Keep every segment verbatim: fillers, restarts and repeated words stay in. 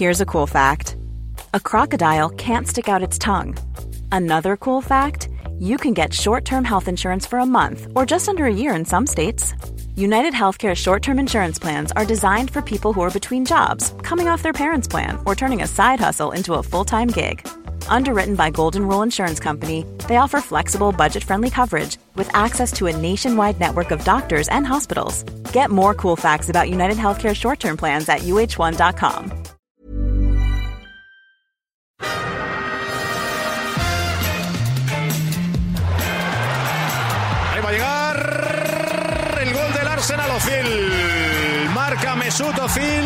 Here's a cool fact. A crocodile can't stick out its tongue. Another cool fact, you can get short-term health insurance for a month or just under a year in some states. United Healthcare short-term insurance plans are designed for people who are between jobs, coming off their parents' plan, or turning a side hustle into a full-time gig. Underwritten by Golden Rule Insurance Company, they offer flexible, budget-friendly coverage with access to a nationwide network of doctors and hospitals. Get more cool facts about United Healthcare short-term plans at U H one dot com. Ahí va a llegar el gol del Arsenal. Ozil marca Mesut Ozil.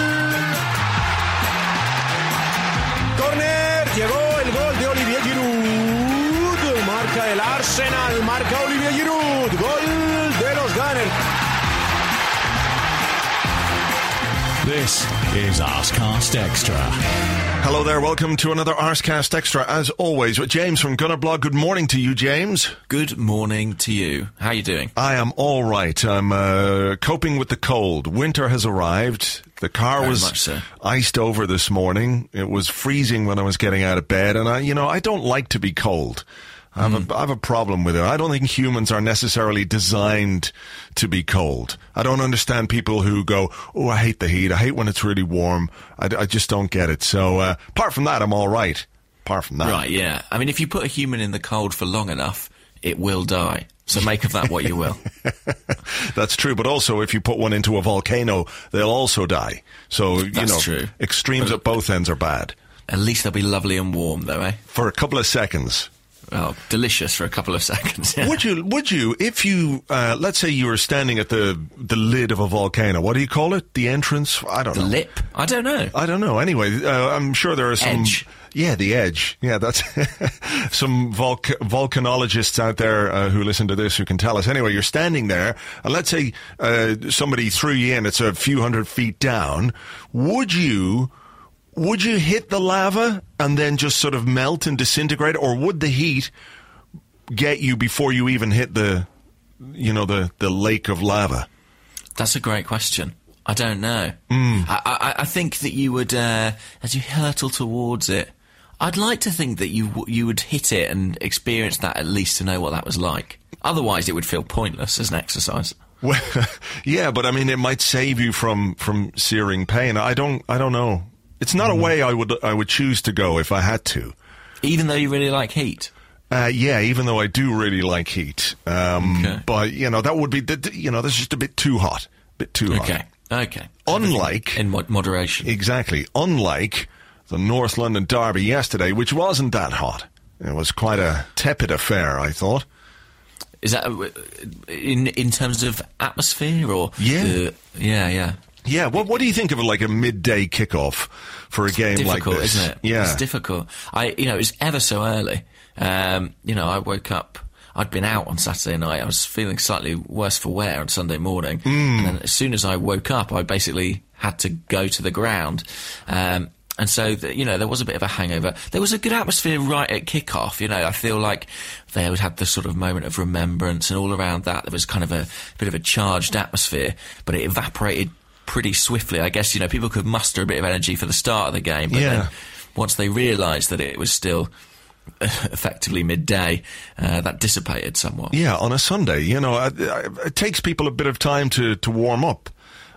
Corner, llegó el gol de Olivier Giroud. Marca el Arsenal, marca Olivier Giroud. Gol de los Gunners. This is Arscast Extra. Hello there, welcome to another Arscast Extra. As always, with James from Gunnerblog. Good morning to you, James. Good morning to you. How are you doing? I am all right. I'm uh, coping with the cold. Winter has arrived. The car Very was much so. iced over this morning. It was freezing when I was getting out of bed. And, I, you know, I don't like to be cold. I have, mm. a, I have a problem with it. I don't think humans are necessarily designed to be cold. I don't understand people who go, oh, I hate the heat. I hate when it's really warm. I, I just don't get it. So uh, apart from that, I'm all right. Apart from that. Right, yeah. I mean, if you put a human in the cold for long enough, it will die. So make of that what you will. That's true. But also, if you put one into a volcano, they'll also die. So, you That's know, true. extremes but at both ends are bad. At least they'll be lovely and warm, though, eh? For a couple of seconds. Well, delicious for a couple of seconds. Yeah. Would you, would you, if you, uh, let's say you were standing at the, the lid of a volcano, what do you call it? The entrance? I don't the know. The lip? I don't know. I don't know. Anyway, uh, I'm sure there are some... Edge. Yeah, the edge. Yeah, that's some volc- volcanologists out there uh, who listen to this who can tell us. Anyway, you're standing there, and let's say uh, somebody threw you in, it's a few hundred feet down. Would you... Would you hit the lava and then just sort of melt and disintegrate, or would the heat get you before you even hit the, you know, the, the lake of lava? That's a great question. I don't know. Mm. I, I, I think that you would, uh, as you hurtle towards it, I'd like to think that you you would hit it and experience that at least to know what that was like. Otherwise, it would feel pointless as an exercise. Well, yeah, but I mean, it might save you from, from searing pain. I don't, I don't know. It's not a way I would I would choose to go if I had to. Even though you really like heat? Uh, yeah, even though I do really like heat. Um, okay. But, you know, that would be, you know, that's just a bit too hot. A bit too okay. hot. Okay, okay. Unlike... In mod- moderation. Exactly. Unlike the North London Derby yesterday, which wasn't that hot. It was quite a tepid affair, I thought. Is that in in terms of atmosphere or... Yeah. Uh, yeah, yeah. Yeah, what what do you think of like a midday kickoff for a it's game like difficult, this? Isn't it? Yeah, it's difficult. I, you know, it was ever so early. Um, you know, I woke up. I'd been out on Saturday night. I was feeling slightly worse for wear on Sunday morning, mm. and then as soon as I woke up, I basically had to go to the ground. Um, And so, the, you know, there was a bit of a hangover. There was a good atmosphere right at kickoff. You know, I feel like they had this sort of moment of remembrance, and all around that there was kind of a bit of a charged atmosphere, but it evaporated pretty swiftly. I guess, you know, people could muster a bit of energy for the start of the game, but yeah. then once they realised that it was still effectively midday, uh, that dissipated somewhat. Yeah, on a Sunday, you know, it, it takes people a bit of time to, to warm up.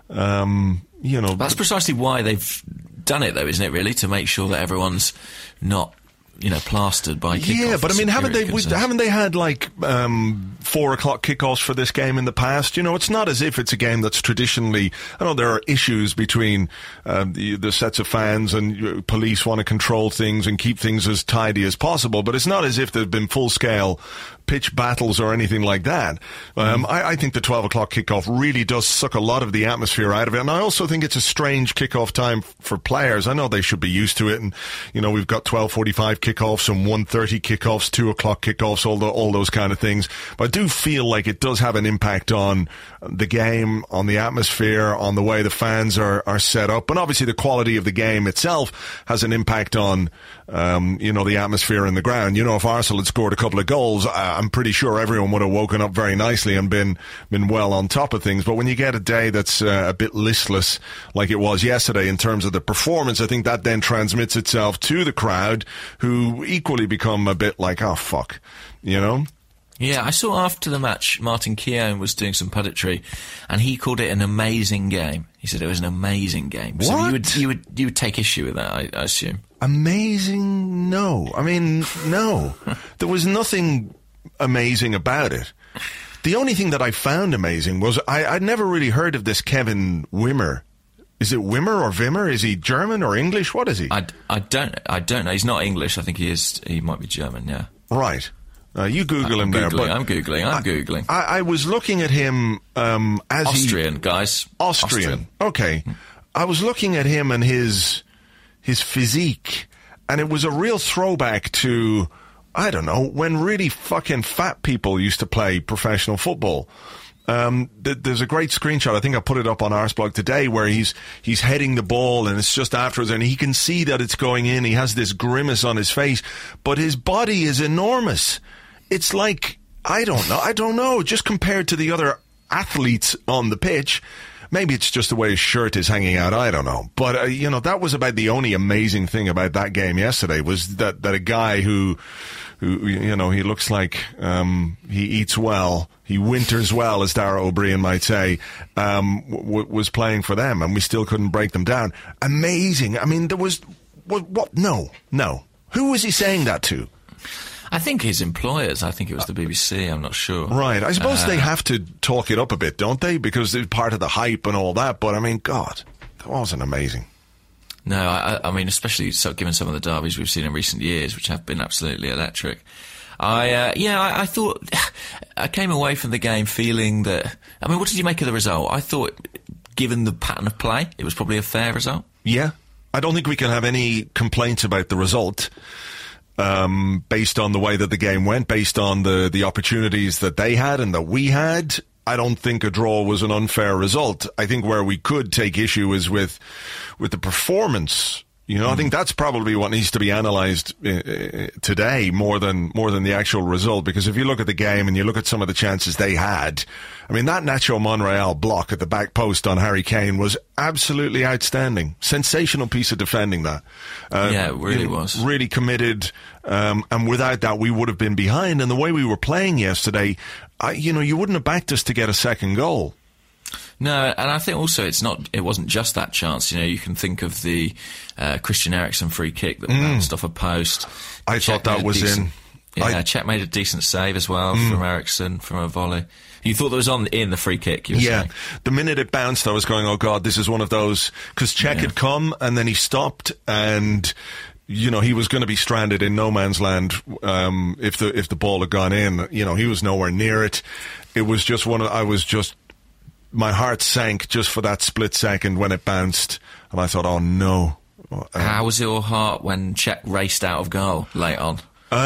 Um, you know, that's precisely why they've done it, though, isn't it? Really, to make sure that everyone's not, you know, plastered by kickoff. Yeah, but I mean, haven't they concerns. haven't they had like um, four o'clock kickoffs for this game in the past? You know, it's not as if it's a game that's traditionally. I know there are issues between um, the, the sets of fans, and uh, police want to control things and keep things as tidy as possible, but it's not as if there've been full scale pitch battles or anything like that. Um, mm. I, I think the twelve o'clock kickoff really does suck a lot of the atmosphere out of it, and I also think it's a strange kickoff time f- for players. I know they should be used to it, and you know, we've got twelve forty-five kickoffs and one thirty kickoffs, two o'clock kickoffs, all the, all those kind of things. But I do feel like it does have an impact on the game, on the atmosphere, on the way the fans are, are set up, and obviously the quality of the game itself has an impact on, um, you know, the atmosphere in the ground. You know, if Arsenal had scored a couple of goals, uh, I'm pretty sure everyone would have woken up very nicely and been been well on top of things. But when you get a day that's uh, a bit listless, like it was yesterday in terms of the performance, I think that then transmits itself to the crowd, who equally become a bit like, oh, fuck, you know? Yeah, I saw after the match, Martin Keown was doing some punditry, and he called it an amazing game. He said it was an amazing game. What? So you would, you would, you would take issue with that, I, I assume. Amazing? No. I mean, no. There was nothing amazing about it. The only thing that I found amazing was I, I'd never really heard of this Kevin Wimmer. Is it Wimmer or Wimmer? Is he German or English? What is he? I, I don't I don't know. He's not English. I think he is. He might be German. Yeah. Right. Uh, you Google I'm him Googling, there. But I'm Googling. I'm I, Googling. I, I was looking at him um, as Austrian, he, guys. Austrian. Austrian. Okay. I was looking at him and his his physique, and it was a real throwback to, I don't know, when really fucking fat people used to play professional football. Um, th- there's a great screenshot. I think I put it up on Arsblog today, where he's he's heading the ball, and it's just afterwards, and he can see that it's going in. He has this grimace on his face, but his body is enormous. It's like, I don't know, I don't know, just compared to the other athletes on the pitch. Maybe it's just the way his shirt is hanging out, I don't know. But, uh, you know, that was about the only amazing thing about that game yesterday, was that, that a guy who, who, you know, he looks like um, he eats well, he winters well, as Dara O'Brien might say, um, w- was playing for them, and we still couldn't break them down. Amazing. I mean, there was, what, what? No, no. Who was he saying that to? I think his employers. I think it was the B B C. I'm not sure. Right. I suppose uh, they have to talk it up a bit, don't they? Because it's part of the hype and all that. But, I mean, God, that wasn't amazing. No, I, I mean, especially so, given some of the derbies we've seen in recent years, which have been absolutely electric. I, uh, yeah, I, I thought, I came away from the game feeling that, I mean, what did you make of the result? I thought, given the pattern of play, it was probably a fair result. Yeah. I don't think we can have any complaints about the result. Um, based on the way that the game went, based on the, the opportunities that they had and that we had, I don't think a draw was an unfair result. I think where we could take issue is with with the performance. You know, mm. I think that's probably what needs to be analysed uh, today more than more than the actual result. Because if you look at the game and you look at some of the chances they had, I mean, that Nacho Monreal block at the back post on Harry Kane was absolutely outstanding. Sensational piece of defending that. Uh, yeah, it really you know, was. Really committed. Um, and without that, we would have been behind. And the way we were playing yesterday, I, you know, you wouldn't have backed us to get a second goal. No, and I think also it's not. It wasn't just that chance. You know, you can think of the uh, Christian Eriksen free kick that mm. bounced off a post. I Czech thought that was decent, in. Yeah, I, Czech made a decent save as well mm. from Eriksen from a volley. You thought that was on in the free kick? You were yeah, saying. The minute it bounced, I was going, "Oh God, this is one of those." Because Czech yeah. had come and then he stopped, and you know he was going to be stranded in no man's land um, if the if the ball had gone in. You know, he was nowhere near it. It was just one of. I was just. My heart sank just for that split second when it bounced, and I thought, oh no. Um, How was your heart when Czech raced out of goal late on?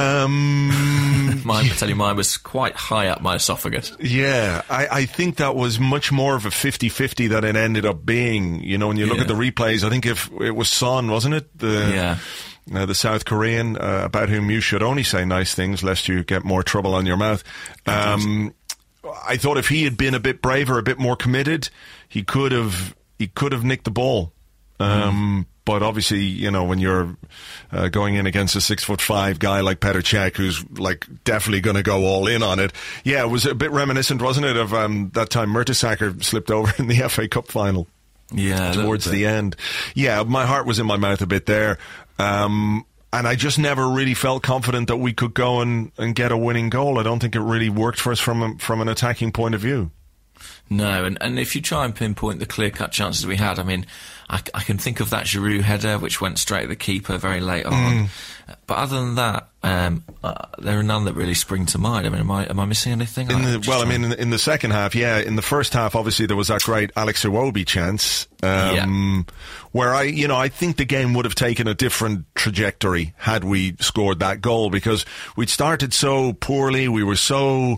Um, mine, I tell you, mine was quite high up my esophagus. Yeah, I, I think that was much more of a fifty-fifty than it ended up being. You know, when you look yeah. at the replays, I think if it was Son, wasn't it? The, yeah. Uh, the South Korean, uh, about whom you should only say nice things lest you get more trouble on your mouth. Um, I thought if he had been a bit braver, a bit more committed, he could have he could have nicked the ball. Um, mm. But obviously, you know, when you're uh, going in against a six foot five guy like Petr Cech, who's like definitely going to go all in on it, yeah, it was a bit reminiscent, wasn't it, of um, that time Mertesacker slipped over in the F A Cup final. Yeah, towards the end. Yeah, my heart was in my mouth a bit there. Um, And I just never really felt confident that we could go and, and get a winning goal. I don't think it really worked for us from a, from an attacking point of view. No, and, and if you try and pinpoint the clear-cut chances we had, I mean, I, I can think of that Giroud header, which went straight at the keeper very late on. Mm. But other than that, um, uh, there are none that really spring to mind. I mean, am I am I missing anything? In I the, well, I mean, in the, in the second half, yeah. In the first half, obviously, there was that great Alex Iwobi chance. Um, yeah. Where I, you know, I think the game would have taken a different trajectory had we scored that goal, because we'd started so poorly, we were so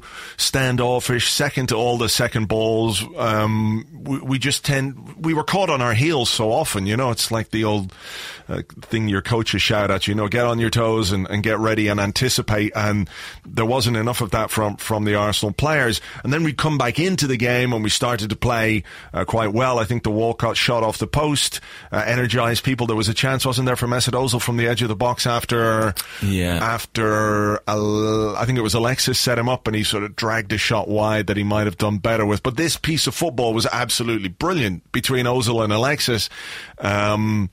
standoffish, second to all the second balls. Um, we, we just tend, we were caught on our heels so so often. You know, it's like the old uh, thing your coaches shout at you, you know, get on your toes and, and get ready and anticipate. And there wasn't enough of that from, from the Arsenal players. And then we come back into the game and we started to play uh, quite well. I think the Walcott shot off the post uh, energised people. There was a chance, wasn't there, for Mesut Ozil from the edge of the box after, yeah. after uh, I think it was Alexis set him up and he sort of dragged a shot wide that he might have done better with. But this piece of football was absolutely brilliant between Ozil and Alexis. Um,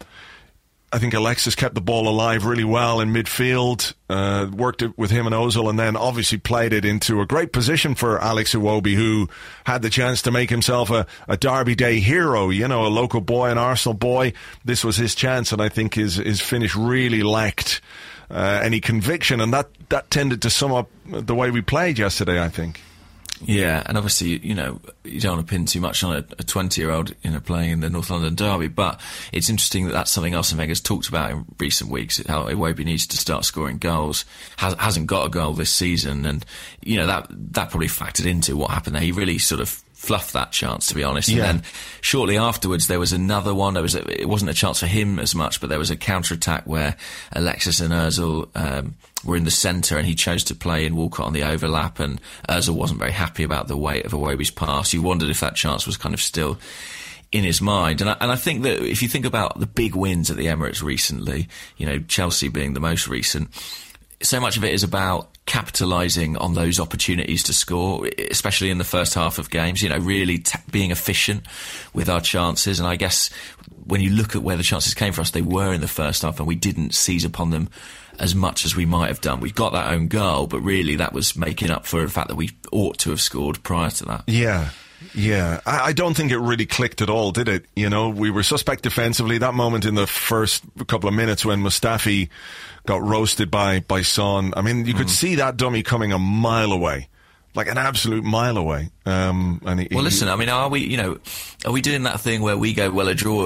I think Alexis kept the ball alive really well in midfield, uh, worked it with him and Ozil, and then obviously played it into a great position for Alex Iwobi, who had the chance to make himself a, a Derby Day hero, you know, a local boy, an Arsenal boy. This was his chance, and I think his, his finish really lacked uh, any conviction, and that, that tended to sum up the way we played yesterday, I think. Yeah, and obviously, you know, you don't want to pin too much on a twenty-year-old, you know, playing in the North London derby, but it's interesting that that's something Arsene Wenger's talked about in recent weeks, how Iwobi needs to start scoring goals. Has, hasn't got a goal this season, and, you know, that that probably factored into what happened there. He really sort of fluffed that chance, to be honest. Yeah. And then shortly afterwards, there was another one. There was a, it wasn't a chance for him as much, but there was a counter-attack where Alexis and Ozil um, were in the centre, and he chose to play in Walcott on the overlap, and Ozil wasn't very happy about the weight of Iwobi's pass. You wondered if that chance was kind of still in his mind. And I, and I think that if you think about the big wins at the Emirates recently, you know, Chelsea being the most recent, so much of it is about capitalising on those opportunities to score, especially in the first half of games, you know, really t- being efficient with our chances. And I guess when you look at where the chances came for us, they were in the first half, and we didn't seize upon them as much as we might have done. We got that own goal, but really that was making up for the fact that we ought to have scored prior to that. Yeah. Yeah, I, I don't think it really clicked at all, did it? You know, we were suspect defensively. That moment in the first couple of minutes when Mustafi got roasted by, by Son, I mean, you mm. could see that dummy coming a mile away. Like an absolute mile away. Um, and he, well, listen, I mean, are we, you know, are we doing that thing where we go, well, a draw,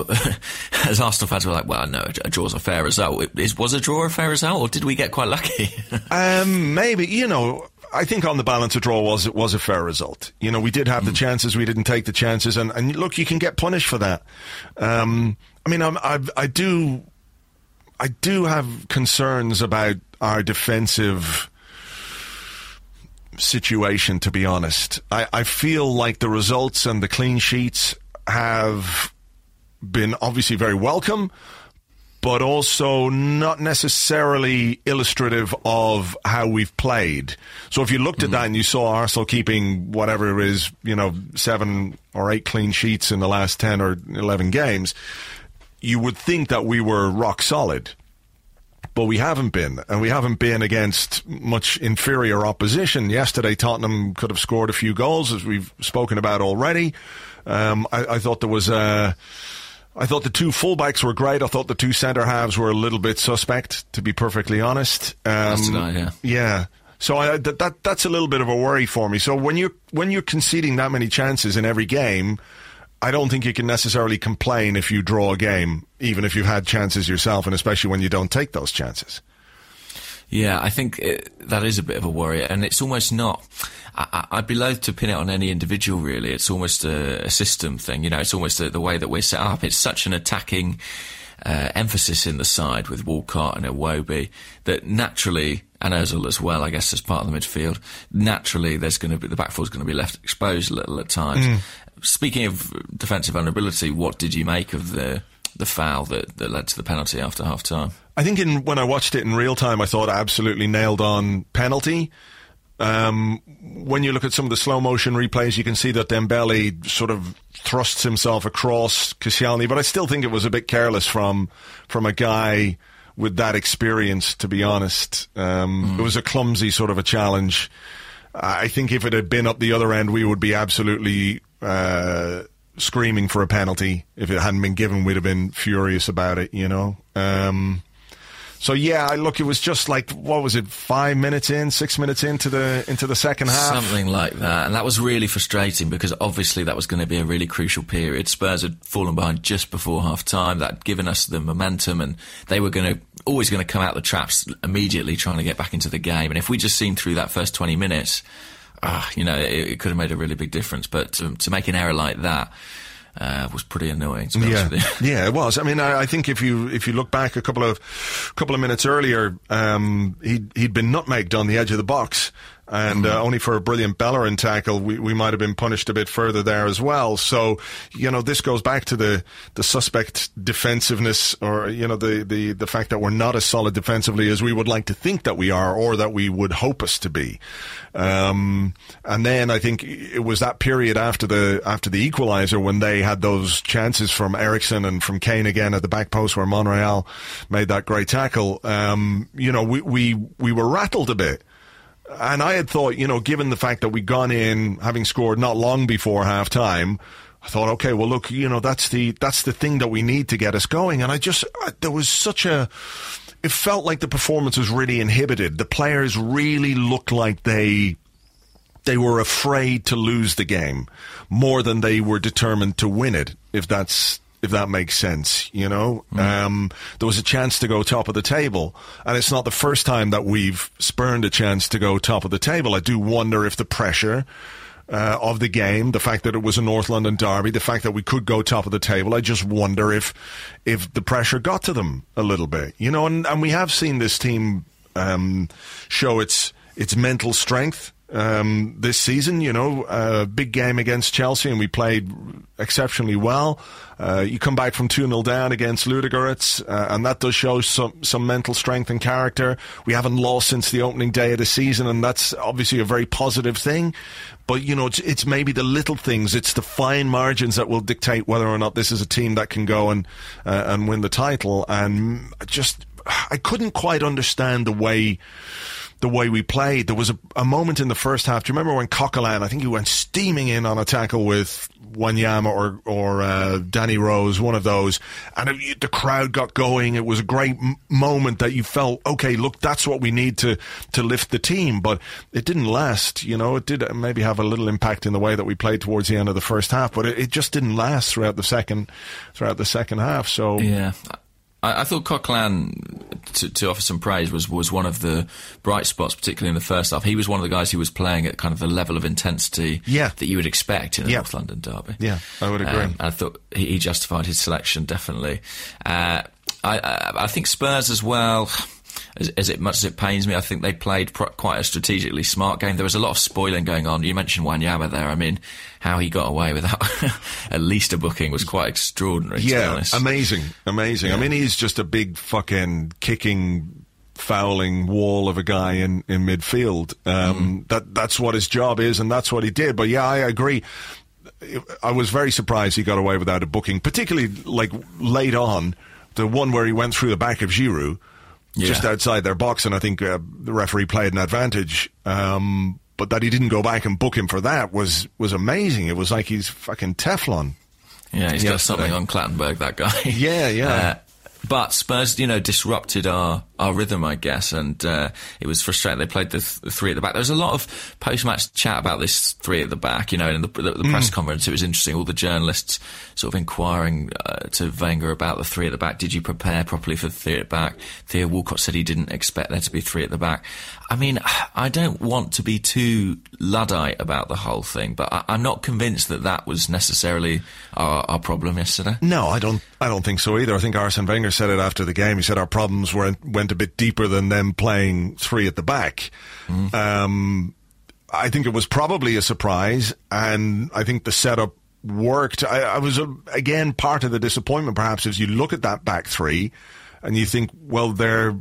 as Arsenal fans, we're like, well, no, a draw's a fair result. Is, was a draw a fair result, or did we get quite lucky? um, maybe, you know, I think on the balance, a draw was, it was a fair result. You know, we did have mm. the chances, we didn't take the chances, and, and look, you can get punished for that. Um, I mean, I'm, I, I do, I do have concerns about our defensive situation, to be honest. I, I feel like the results and the clean sheets have been obviously very welcome, but also not necessarily illustrative of how we've played. So if you looked at mm. that and you saw Arsenal keeping whatever it is, you know, seven or eight clean sheets in the last ten or eleven games, you would think that we were rock solid. But we haven't been, and we haven't been against much inferior opposition. Yesterday, Tottenham could have scored a few goals, as we've spoken about already. Um, I, I thought there was a... I thought the two fullbacks were great. I thought the two centre halves were a little bit suspect, to be perfectly honest. Um, That's tonight, yeah. Yeah. So I, that, that that's a little bit of a worry for me. So when you're when you're conceding that many chances in every game, I don't think you can necessarily complain if you draw a game, even if you've had chances yourself, and especially when you don't take those chances. Yeah, I think it, that is a bit of a worry, and it's almost not... I, I'd be loath to pin it on any individual, really. It's almost a, a system thing, you know, it's almost a, the way that we're set up. It's such an attacking uh, emphasis in the side with Walcott and Iwobi that naturally, and Ozil as well, I guess, as part of the midfield, naturally there's going to be, the back four's going to be left exposed a little at times. Mm. Speaking of defensive vulnerability, what did you make of the the foul that, that led to the penalty after half time? I think in, when I watched it in real time, I thought absolutely nailed on penalty. Um, when you look at some of the slow motion replays, you can see that Dembele sort of thrusts himself across Koscielny, but I still think it was a bit careless from from a guy with that experience, to be honest. Um, mm. It was a clumsy sort of a challenge. I think if it had been up the other end, we would be absolutely uh, screaming for a penalty. If it hadn't been given, we'd have been furious about it, you know. Um, so yeah, look, it was just like, what was it, five minutes in, six minutes into the into the second half, something like that, and that was really frustrating because obviously that was going to be a really crucial period. Spurs had fallen behind just before half time. That had given us the momentum, and they were going to always going to come out the traps immediately, trying to get back into the game. And if we just seen through that first twenty minutes, uh, you know, it, it could have made a really big difference. But to, to make an error like that, uh, was pretty annoying, to be yeah. honest with you. Yeah, it was. I mean, I, I think if you if you look back a couple of couple of minutes earlier, um, he'd, he'd been nutmegged on the edge of the box. And uh, only for a brilliant Bellerin tackle, we, we might have been punished a bit further there as well. So, you know, this goes back to the, the suspect defensiveness, or, you know, the, the, the fact that we're not as solid defensively as we would like to think that we are, or that we would hope us to be. Um, and then I think it was that period after the after the equaliser when they had those chances from Eriksson and from Kane again at the back post where Monreal made that great tackle. Um, you know, we, we, we were rattled a bit. And I had thought, you know, given the fact that we'd gone in having scored not long before half time, I thought, okay, well, look, you know, that's the that's the thing that we need to get us going. And I just, I, there was such a, it felt like the performance was really inhibited. The players really looked like they, they were afraid to lose the game more than they were determined to win it, if that's, if that makes sense, you know. Mm. Um, there was a chance to go top of the table, and it's not the first time that we've spurned a chance to go top of the table. I do wonder if the pressure uh, of the game, the fact that it was a North London derby, the fact that we could go top of the table, I just wonder if if the pressure got to them a little bit, you know. And, and we have seen this team um, show its its mental strength um, this season, you know. A big game against Chelsea, and we played exceptionally well. Uh, you come back from two nil down against Ludogorets, uh, and that does show some, some mental strength and character. We haven't lost since the opening day of the season, and that's obviously a very positive thing. But, you know, it's, it's maybe the little things, it's the fine margins that will dictate whether or not this is a team that can go and, uh, and win the title. And just, I couldn't quite understand the way... the way we played. There was a, a moment in the first half. Do you remember when Coquelin, I think he went steaming in on a tackle with Wanyama or, or uh, Danny Rose, one of those, and it, the crowd got going. It was a great m- moment that you felt, okay, look, that's what we need to, to lift the team. But it didn't last, you know. It did maybe have a little impact in the way that we played towards the end of the first half, but it, it just didn't last throughout the second, throughout the second half. So yeah. I, I thought Coquelin, to, to offer some praise, was, was one of the bright spots, particularly in the first half. He was one of the guys who was playing at kind of the level of intensity yeah. that you would expect in a yeah. North London derby. Yeah, I would agree. Um, I thought he, he justified his selection, definitely. Uh, I, I, I think Spurs as well... As, as it much as it pains me, I think they played pro- quite a strategically smart game. There was a lot of spoiling going on. You mentioned Wanyama there. I mean, how he got away without at least a booking was quite extraordinary, yeah, to be honest. amazing, amazing. Yeah. I mean, he's just a big fucking kicking, fouling wall of a guy in, in midfield. Um, mm. That That's what his job is, and that's what he did. But yeah, I agree. I was very surprised he got away without a booking, particularly like late on, the one where he went through the back of Giroud. Yeah. Just outside their box, and I think uh, the referee played an advantage. Um, but that he didn't go back and book him for that was, was amazing. It was like he's fucking Teflon. Yeah, he's yesterday. got something on Clattenburg, that guy. Yeah, yeah. Uh, but Spurs, you know, disrupted our, our rhythm, I guess, and uh, it was frustrating. They played the, th- the three at the back. There was a lot of post-match chat about this three at the back, you know, in the, the, the mm. press conference. It was interesting. All the journalists sort of inquiring uh, to Wenger about the three at the back. Did you prepare properly for the three at the back? Theo Walcott said he didn't expect there to be three at the back. I mean, I don't want to be too Luddite about the whole thing, but I, I'm not convinced that that was necessarily our, our problem yesterday. No, I don't. I don't think so either. I think Arsene Wenger said it after the game. He said our problems went went a bit deeper than them playing three at the back. Mm. Um, I think it was probably a surprise, and I think the setup worked. I, I was uh, again part of the disappointment, perhaps, as you look at that back three, and you think, well, they're.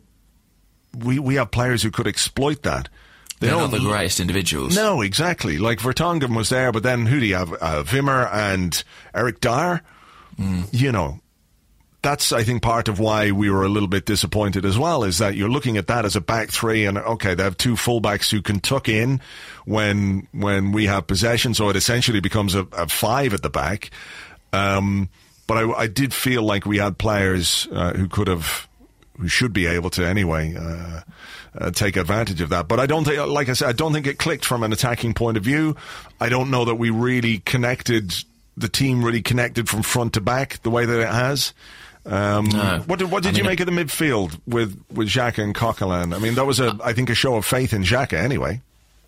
We we have players who could exploit that. They They're not the greatest individuals. No, exactly. Like Vertonghen was there, but then who do you have? Uh, Wimmer and Eric Dyer. Mm. You know, that's, I think, part of why we were a little bit disappointed as well, is that you're looking at that as a back three, and okay, they have two fullbacks who can tuck in when when we have possession, so it essentially becomes a, a five at the back. Um, but I, I did feel like we had players uh, who could have... who should be able to anyway uh, uh, take advantage of that. But I don't think, like I said, I don't think it clicked from an attacking point of view. I don't know that we really connected, the team really connected from front to back the way that it has. Um, no. What did, what did I you mean, make of the midfield with, with Xhaka and Coquelin? I mean, that was, a, I think, a show of faith in Xhaka anyway.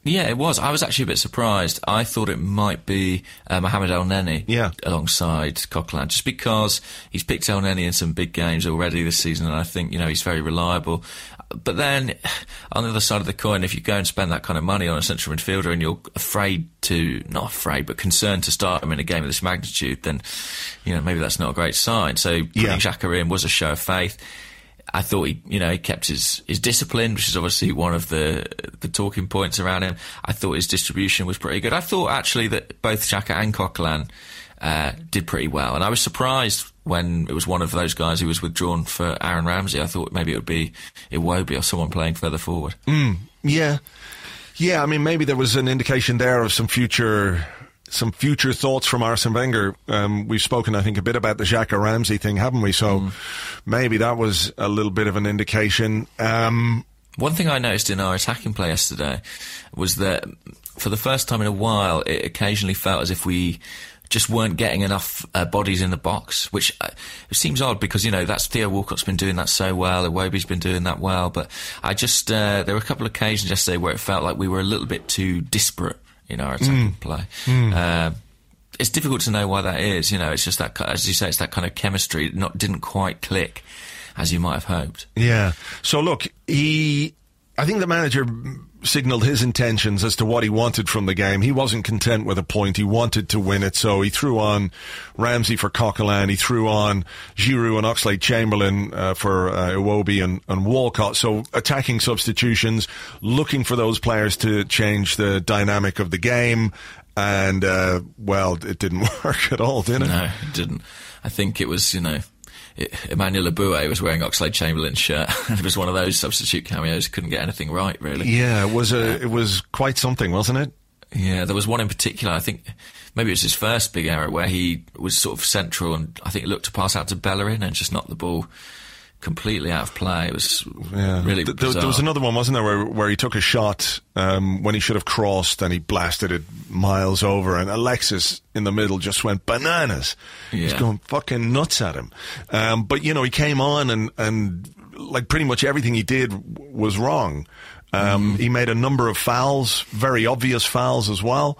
Yeah, it was. I was actually a bit surprised. I thought it might be uh, Mohamed El Neni yeah. alongside Coquelin, just because he's picked El Neni in some big games already this season, and I think, you know, he's very reliable. But then, on the other side of the coin, if you go and spend that kind of money on a central midfielder and you're afraid to, not afraid, but concerned to start him in a game of this magnitude, then, you know, maybe that's not a great sign. So putting yeah. Xhaka in was a show of faith. I thought he, you know, he kept his, his discipline, which is obviously one of the the talking points around him. I thought his distribution was pretty good. I thought actually that both Xhaka and Coquelin uh, did pretty well, and I was surprised when it was one of those guys who was withdrawn for Aaron Ramsey. I thought maybe it would be Iwobi or someone playing further forward. Mm, yeah, yeah. I mean, maybe there was an indication there of some future. Some future thoughts from Arsene Wenger. Um, we've spoken, I think, a bit about the Xhaka Ramsey thing, haven't we? So mm. maybe that was a little bit of an indication. Um, One thing I noticed in our attacking play yesterday was that for the first time in a while, it occasionally felt as if we just weren't getting enough uh, bodies in the box, which uh, it seems odd because, you know, that's Theo Walcott's been doing that so well, Iwobi's been doing that well, but I just, uh, there were a couple of occasions yesterday where it felt like we were a little bit too disparate in our attacking mm. play. Mm. Uh, it's difficult to know why that is. You know, it's just that, as you say, it's that kind of chemistry not didn't quite click as you might have hoped. Yeah. So look, he, I think the manager signalled his intentions as to what he wanted from the game. He wasn't content with a point. He wanted to win it, so he threw on Ramsey for Coquelin. He threw on Giroud and Oxlade-Chamberlain uh, for uh, Iwobi and, and Walcott. So attacking substitutions, looking for those players to change the dynamic of the game. And, uh, well, it didn't work at all, did it? No, it didn't. I think it was, you know, Emmanuel Aboué was wearing Oxlade-Chamberlain's shirt. It was one of those substitute cameos. Couldn't get anything right, really. Yeah, it was a, it was quite something, wasn't it? Yeah, there was one in particular. I think maybe it was his first big error where he was sort of central, and I think it looked to pass out to Bellerin and just knocked the ball completely out of play. It was yeah. really Th- bizarre. There was another one, wasn't there, where, where he took a shot um, when he should have crossed and he blasted it miles over, and Alexis in the middle just went bananas. Yeah. He's going fucking nuts at him. Um, but, you know, he came on and, and like pretty much everything he did w- was wrong. Um, mm. He made a number of fouls, very obvious fouls as well.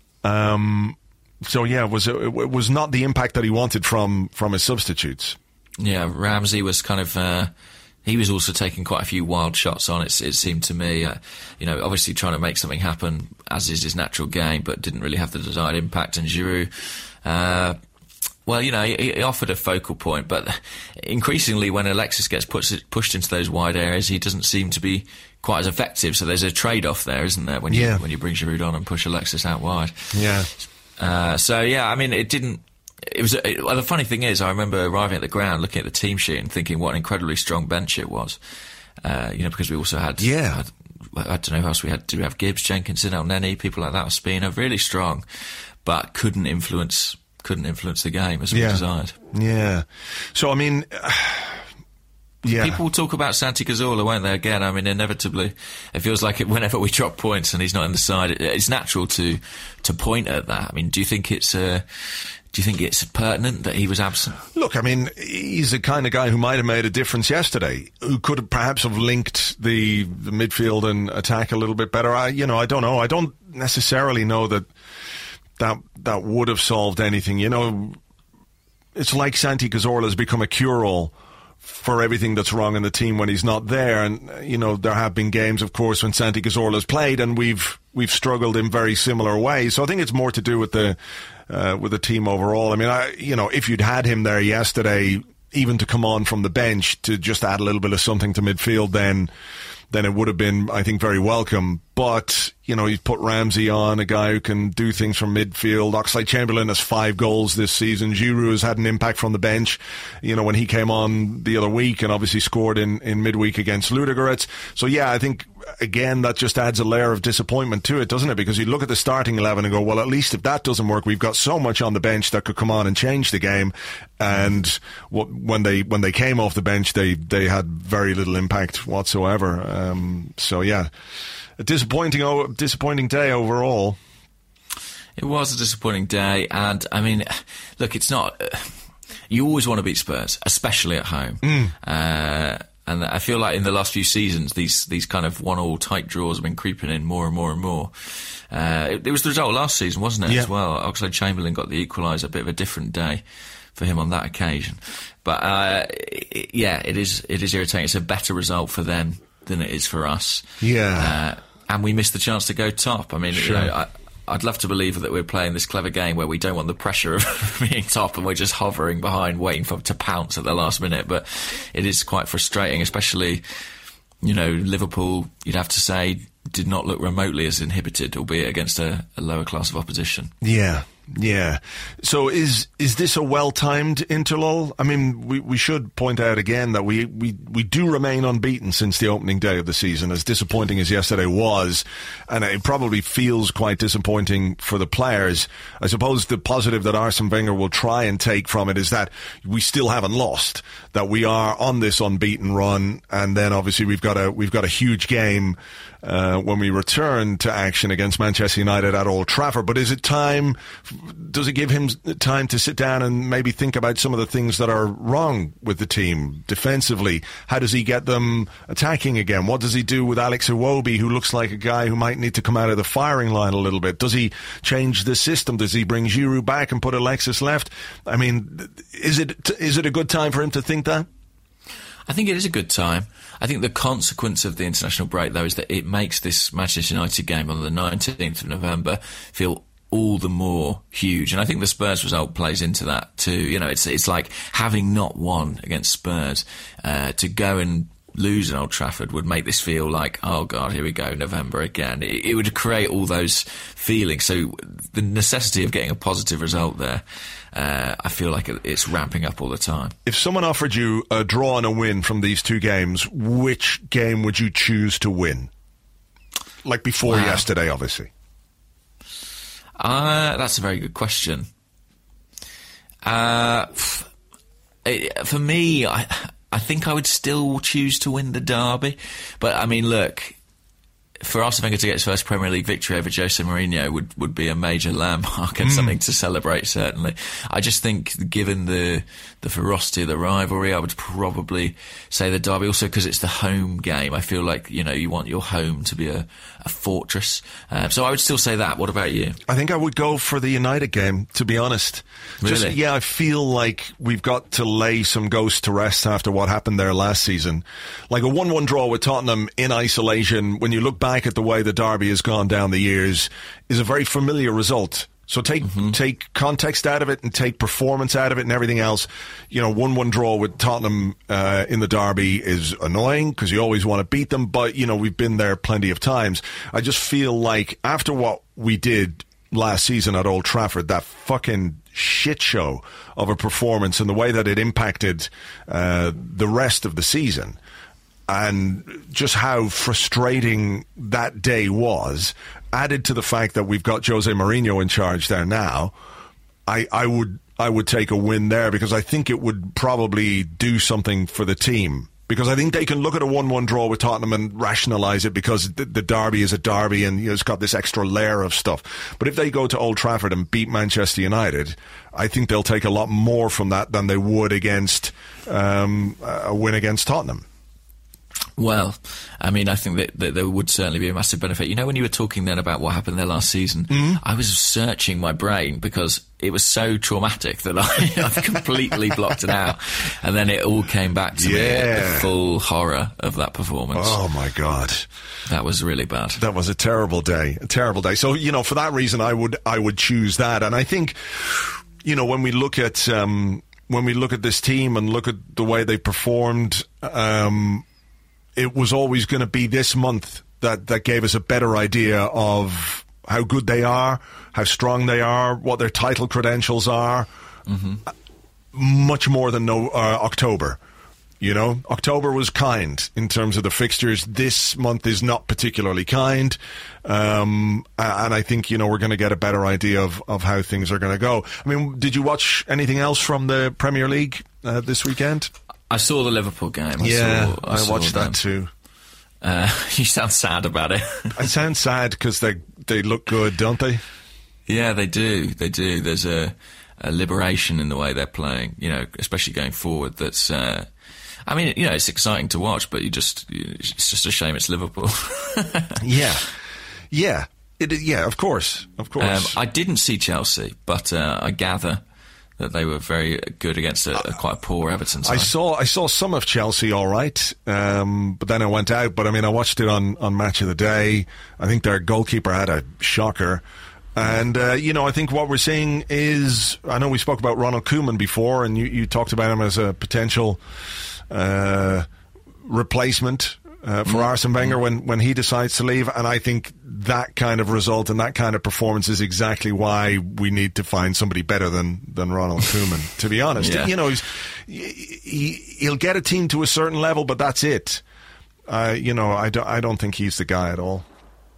Um, so, yeah, it was, it was not the impact that he wanted from, from his substitutes. Yeah, Ramsey was kind of, uh, he was also taking quite a few wild shots on, it, it seemed to me. Uh, you know, obviously trying to make something happen, as is his natural game, but didn't really have the desired impact. And Giroud, uh, well, you know, he, he offered a focal point, but increasingly when Alexis gets pushed, pushed into those wide areas, he doesn't seem to be quite as effective. So there's a trade-off there, isn't there, when you, yeah. when you bring Giroud on and push Alexis out wide. Yeah. Uh, so, yeah, I mean, it didn't... It was. It, well, the funny thing is, I remember arriving at the ground, looking at the team sheet, and thinking what an incredibly strong bench it was. Uh, you know, because we also had, yeah, had, I don't know who else we had. Do we have Gibbs, Jenkinson, El Neni, people like that, Ospina, really strong, but couldn't influence couldn't influence the game as we yeah. desired. Yeah. So I mean. Uh... Yeah. People will talk about Santi Cazorla, won't they? Again, I mean, inevitably, it feels like it, whenever we drop points and he's not in the side, it, it's natural to to point at that. I mean, do you think it's uh, do you think it's pertinent that he was absent? Look, I mean, he's the kind of guy who might have made a difference yesterday, who could have perhaps have linked the, the midfield and attack a little bit better. I, you know, I don't know. I don't necessarily know that that that would have solved anything. You know, it's like Santi Cazorla has become a cure-all for everything that's wrong in the team when he's not there. And, you know, there have been games, of course, when Santi Cazorla's played, and we've we've struggled in very similar ways. So I think it's more to do with the uh, with the team overall. I mean, I, you know, if you'd had him there yesterday, even to come on from the bench to just add a little bit of something to midfield, then then it would have been, I think, very welcome. But, you know, he's put Ramsey on, a guy who can do things from midfield. Oxlade-Chamberlain has five goals this season. Giroud has had an impact from the bench, you know, when he came on the other week, and obviously scored in, in midweek against Ludogorets. So, yeah, I think, again, that just adds a layer of disappointment to it, doesn't it? Because you look at the starting eleven and go, well, at least if that doesn't work, we've got so much on the bench that could come on and change the game. And when they when they came off the bench, they, they had very little impact whatsoever. Um, so, yeah. A disappointing, oh, disappointing day overall. It was a disappointing day, and I mean, look, it's not. Uh, you always want to beat Spurs, especially at home. Mm. Uh, And I feel like in the last few seasons, these these kind of one-all tight draws have been creeping in more and more and more. Uh, it, it was the result last season, wasn't it, yeah. as well? Oxlade-Chamberlain got the equaliser, a bit of a different day for him on that occasion. But, uh, it, yeah, it is it is irritating. It's a better result for them than it is for us. Yeah. Uh, and we missed the chance to go top. I mean, Sure. you know, I, I'd love to believe that we're playing this clever game where we don't want the pressure of being top and we're just hovering behind, waiting for to pounce at the last minute. But it is quite frustrating, especially, you know, Liverpool, you'd have to say, did not look remotely as inhibited, albeit against a, a lower class of opposition. Yeah. Yeah. So is is this a well-timed interlull? I mean, we, we should point out again that we, we, we do remain unbeaten since the opening day of the season, as disappointing as yesterday was, and it probably feels quite disappointing for the players. I suppose the positive that Arsene Wenger will try and take from it is that we still haven't lost, that we are on this unbeaten run, and then obviously we've got a we've got a huge game uh, when we return to action against Manchester United at Old Trafford. But is it time? Does it give him time to sit down and maybe think about some of the things that are wrong with the team defensively? How does he get them attacking again? What does he do with Alex Iwobi, who looks like a guy who might need to come out of the firing line a little bit? Does he change the system? Does he bring Giroud back and put Alexis left? I mean, is it is it a good time for him to think that? I think it is a good time. I think the consequence of the international break, though, is that it makes this Manchester United game on the nineteenth of November feel all the more huge. And I think the Spurs result plays into that too. You know, it's it's like having not won against Spurs, uh, to go and lose at Old Trafford would make this feel like, oh God, here we go, November again. It, it would create all those feelings. So the necessity of getting a positive result there, uh, I feel like it's ramping up all the time. If someone offered you a draw and a win from these two games, which game would you choose to win? Like before Wow. yesterday, obviously. Uh, that's a very good question. Uh, f- it, for me, I I think I would still choose to win the derby. But, I mean, look, for Arsene Wenger to get his first Premier League victory over Jose Mourinho would, would be a major landmark and mm. something to celebrate, certainly. I just think, given the the ferocity of the rivalry, I would probably say the derby, also because it's the home game. I feel like, you know, you want your home to be a, a fortress. Uh, so I would still say that. What about you? I think I would go for the United game, to be honest. Really? Just, yeah, I feel like we've got to lay some ghosts to rest after what happened there last season. Like a one one draw with Tottenham in isolation, when you look back at the way the derby has gone down the years, is a very familiar result. So take mm-hmm. take context out of it and take performance out of it and everything else. You know, one one draw with Tottenham uh, in the derby is annoying because you always want to beat them, but, you know, we've been there plenty of times. I just feel like after what we did last season at Old Trafford, that fucking shit show of a performance and the way that it impacted uh, the rest of the season, and just how frustrating that day was, added to the fact that we've got Jose Mourinho in charge there now, I, I would I would take a win there, because I think it would probably do something for the team. Because I think they can look at a one one draw with Tottenham and rationalise it because the, the derby is a derby and, you know, it's got this extra layer of stuff. But if they go to Old Trafford and beat Manchester United, I think they'll take a lot more from that than they would against um, a win against Tottenham. Well, I mean, I think that, that there would certainly be a massive benefit. You know, when you were talking then about what happened there last season, mm-hmm. I was searching my brain because it was so traumatic that I, I've completely blocked it out. And then it all came back to yeah. me, the full horror of that performance. Oh, my God. That was really bad. That was a terrible day, a terrible day. So, you know, for that reason, I would I would choose that. And I think, you know, when we look at um, when we look at this team and look at the way they performed, um, it was always going to be this month that, that gave us a better idea of how good they are, how strong they are, what their title credentials are. Mm-hmm. Much more than no, uh, October. You know, October was kind in terms of the fixtures. This month is not particularly kind. Um, and I think, you know, we're going to get a better idea of, of how things are going to go. I mean, did you watch anything else from the Premier League uh, this weekend? I saw the Liverpool game. I yeah, saw, I, I saw watched them. that too. Uh, you sound sad about it. I sound sad because they they look good, don't they? Yeah, they do. They do. There's a, a liberation in the way they're playing, you know, especially going forward. That's, uh, I mean, you know, it's exciting to watch, but you just it's just a shame it's Liverpool. yeah, yeah, it, yeah. Of course, of course. Um, I didn't see Chelsea, but uh, I gather that they were very good against a, a quite a poor Everton side. I saw I saw some of Chelsea, all right, um, but then I went out. But I mean, I watched it on, on Match of the Day. I think their goalkeeper had a shocker. And, uh, you know, I think what we're seeing is, I know we spoke about Ronald Koeman before, and you, you talked about him as a potential uh, replacement uh, for mm. Arsene Wenger when, when he decides to leave. And I think that kind of result and that kind of performance is exactly why we need to find somebody better than, than Ronald Koeman, to be honest. Yeah. You know, he's, he, he'll get a team to a certain level, but that's it. Uh, you know, I don't, I don't think he's the guy at all.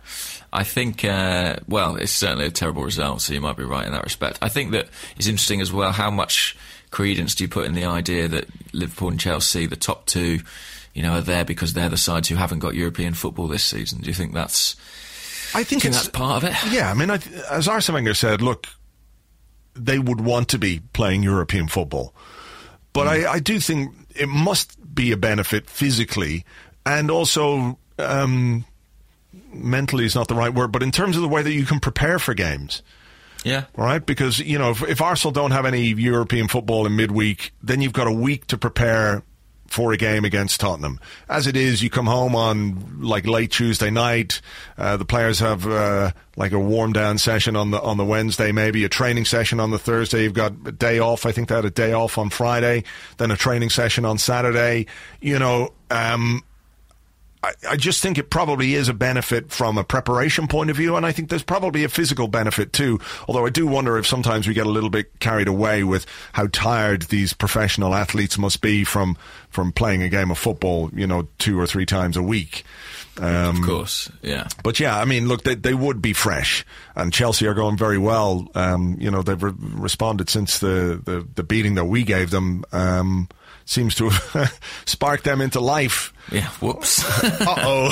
I think, uh, well, it's certainly a terrible result, so you might be right in that respect. I think that it's interesting as well, how much credence do you put in the idea that Liverpool and Chelsea, the top two, you know, are there because they're the sides who haven't got European football this season? Do you think that's, I think, think it's, that's part of it? Yeah, I mean, I, as Arsene Wenger said, look, they would want to be playing European football. But mm. I, I do think it must be a benefit physically and also... Um, mentally is not the right word, but in terms of the way that you can prepare for games. Yeah. Right? Because, you know, if, if Arsenal don't have any European football in midweek, then you've got a week to prepare for a game against Tottenham. As it is, you come home on, like, late Tuesday night. Uh, the players have, uh, like, a warm-down session on the on the Wednesday, maybe a training session on the Thursday. You've got a day off. I think they had a day off on Friday, then a training session on Saturday. You know, um... I, I just think it probably is a benefit from a preparation point of view, and I think there's probably a physical benefit too, although I do wonder if sometimes we get a little bit carried away with how tired these professional athletes must be from, from playing a game of football, you know, two or three times a week. Um, of course, yeah. But yeah, I mean, look, they, they would be fresh, and Chelsea are going very well. Um, you know, they've re- responded since the, the, the beating that we gave them. Um, seems to have sparked them into life. Yeah, whoops. Uh-oh.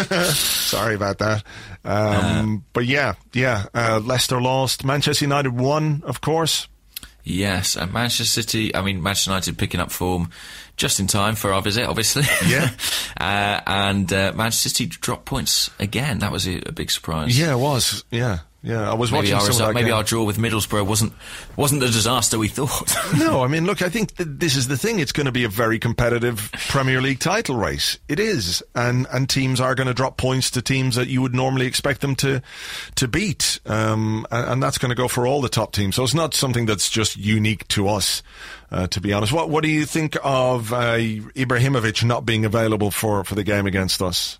Sorry about that. Um, uh, but yeah, yeah, uh, Leicester lost. Manchester United won, of course. Yes, and Manchester City, I mean, Manchester United picking up form just in time for our visit, obviously. Yeah. uh, and uh, Manchester City dropped points again. That was a, a big surprise. Yeah, it was. Yeah. Yeah, I was maybe watching our some result, of that Maybe game. our draw with Middlesbrough wasn't wasn't the disaster we thought. No, I mean, look, I think that this is the thing. It's going to be a very competitive Premier League title race. It is. And and teams are going to drop points to teams that you would normally expect them to to beat. Um, and, and that's going to go for all the top teams. So it's not something that's just unique to us, uh, to be honest. What what do you think of uh, Ibrahimovic not being available for, for the game against us?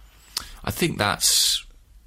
I think that's...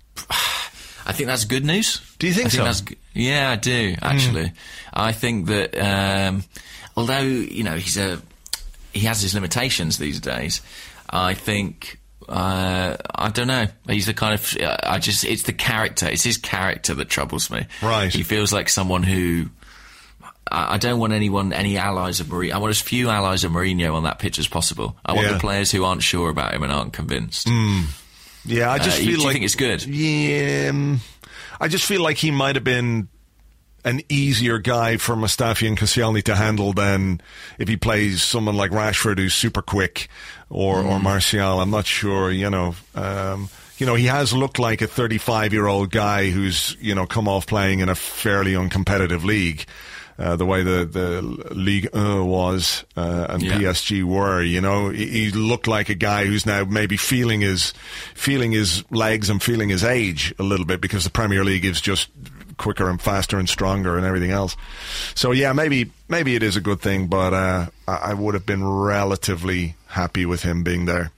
I think that's good news. Do you think, I think so? That's, yeah, I do, actually. Mm. I think that, um, although, you know, he's a, he has his limitations these days, I think, uh, I don't know, he's the kind of, I just, it's the character, it's his character that troubles me. Right. He feels like someone who, I, I don't want anyone, any allies of Mourinho, I want as few allies of Mourinho on that pitch as possible. I want yeah. the players who aren't sure about him and aren't convinced. Mm. Yeah, I just uh, feel you, do like... you think it's good? Yeah, um, I just feel like he might have been an easier guy for Mustafi and Koscielny to handle than if he plays someone like Rashford who's super quick or, mm. or Martial. I'm not sure, you know... Um, you know, he has looked like a thirty-five-year-old guy who's, you know, come off playing in a fairly uncompetitive league. Uh, the way the, the Ligue one was uh, and yeah. P S G were, you know, he, he looked like a guy who's now maybe feeling his feeling his legs and feeling his age a little bit because the Premier League is just quicker and faster and stronger and everything else. So yeah, maybe maybe it is a good thing, but uh, I, I would have been relatively happy with him being there.